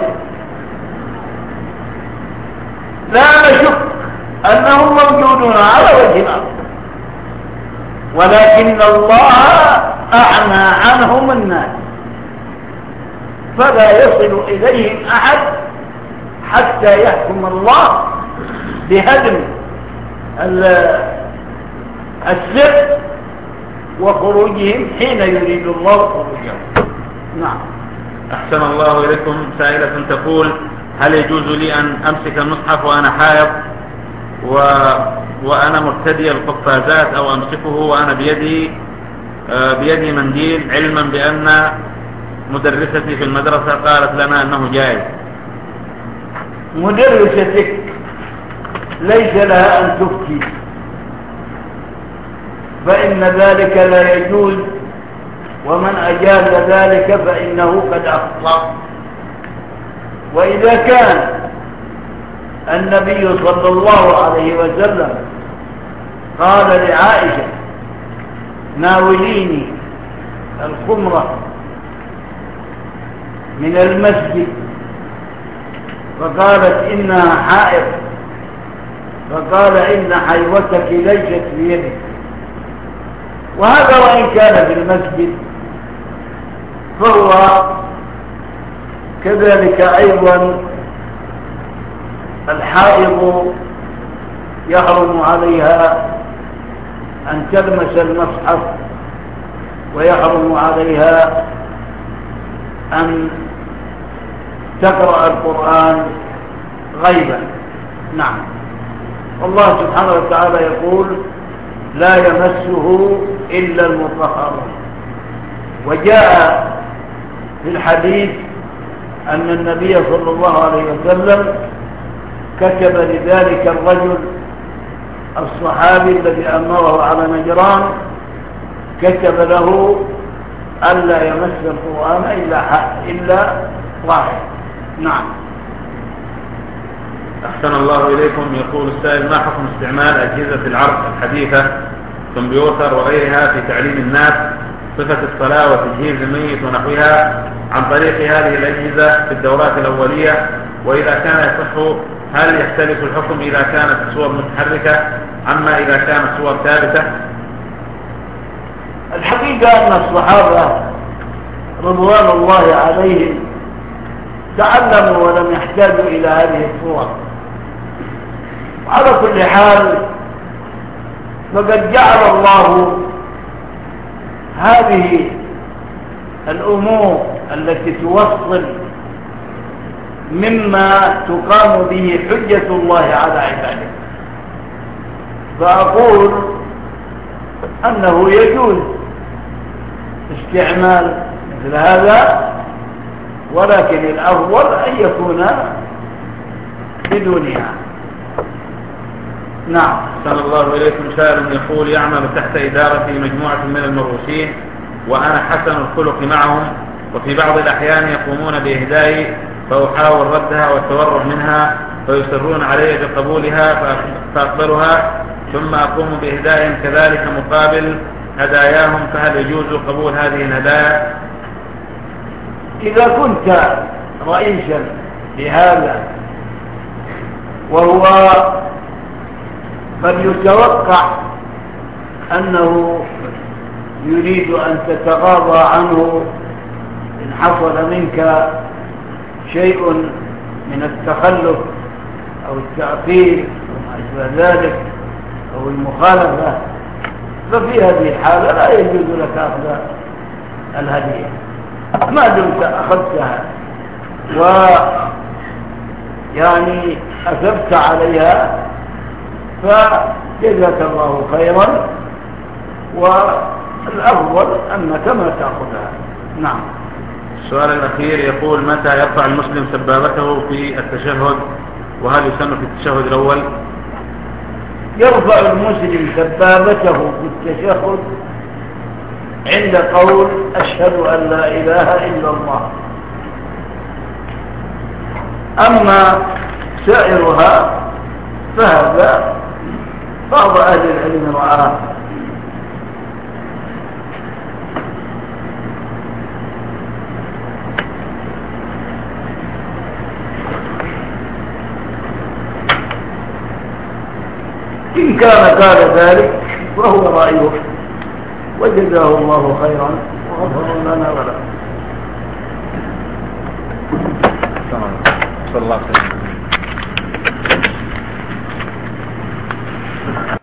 لا نشك أنهم موجودون على وجه الأرض، ولكن الله أعمى عنهم الناس، فلا يصل إليهم أحد حتى يحكم الله بهدم السر وخروجهم حين يريد الله خروجهم. نعم. أحسن الله إليكم. سائلة تقول: هل يجوز لي أن أمسك المصحف وأنا حائض وأنا مرتدي القفازات، أو أمسكه وأنا بيدي منديل، علما بأن مدرستي في المدرسة قالت لنا أنه جائز؟ مدرستك ليس لها أن تفتي، فإن ذلك لا يجوز، ومن أجاز ذلك فإنه قد أخطأ. وإذا كان النبي صلى الله عليه وسلم قال لعائشة ناوليني الخمرة من المسجد، فقالت إنها حائض، فقال إن حيوتك ليست بيدك. وهذا وإن كان في المسجد فهو كذلك أيضا الحائض يحرم عليها أن تلمس المصحف، ويحرم عليها أن تقرأ القرآن غيبا. نعم. الله سبحانه وتعالى يقول لا يمسه إلا المطهرون. وجاء في الحديث أن النبي صلى الله عليه وسلم كتب لذلك الرجل الصحابي الذي أمره على نجران، كتب له ألا يمس القرآن إلا واحد. نعم. أحسن الله إليكم. يقول السائل ما حكم استعمال أجهزة العرض الحديثة كمبيوتر وغيرها في تعليم الناس صفة الصلاة وتجهيز الميت ونحوها عن طريق هذه الأجهزة في الدورات الأولية؟ وإذا كان يصح هل يختلف الحكم إذا كانت الصور متحركة عما إذا كانت صور ثابتة؟ الحقيقة أن الصحابة رضوان الله عليهم تعلموا ولم يحتاجوا إلى هذه الصور. وعلى كل حال فقد جعل الله هذه الأمور التي توصل مما تقام به حجة الله على عباده، فأقول أنه يجوز استعمال مثل هذا، ولكن الأفضل أن يكون بدونها. نعم. صلى الله إليكم. سائل يقول يعمل تحت إدارتي مجموعة من المرؤوسين وأنا حسن الخلق معهم، وفي بعض الأحيان يقومون بإهدائي فأحاول ردها والتورع منها، فيصرون علي بقبولها فأقبلها، ثم أقوم بإهدائهم كذلك مقابل هداياهم، فهل يجوز قبول هذه الهدايا؟ إذا كنت رئيسا لهذا وهو قد يتوقع أنه يريد أن تتغاضى عنه إن حصل منك شيء من التخلف أو التأخير وما أشبه ذلك أو المخالفة، ففي هذه الحالة لا يجوز لك أخذ الهدية ما دمت أخذتها ويعني أثبت عليها، فجزاك الله خيرا، والأفضل أنك ما تأخذها. نعم. السؤال الأخير يقول متى يرفع المسلم سبابته في التشهد، وهل يسن في التشهد الأول؟ يرفع المسلم سبابته في التشهد عند قول أشهد أن لا إله إلا الله. أما سائرها فهذا بعض أهل العلم رآه. إن كان قال ذلك فهو رأيه، وجزاه الله خيرا وغفر لنا ولكم. صلى الله عليه وسلم.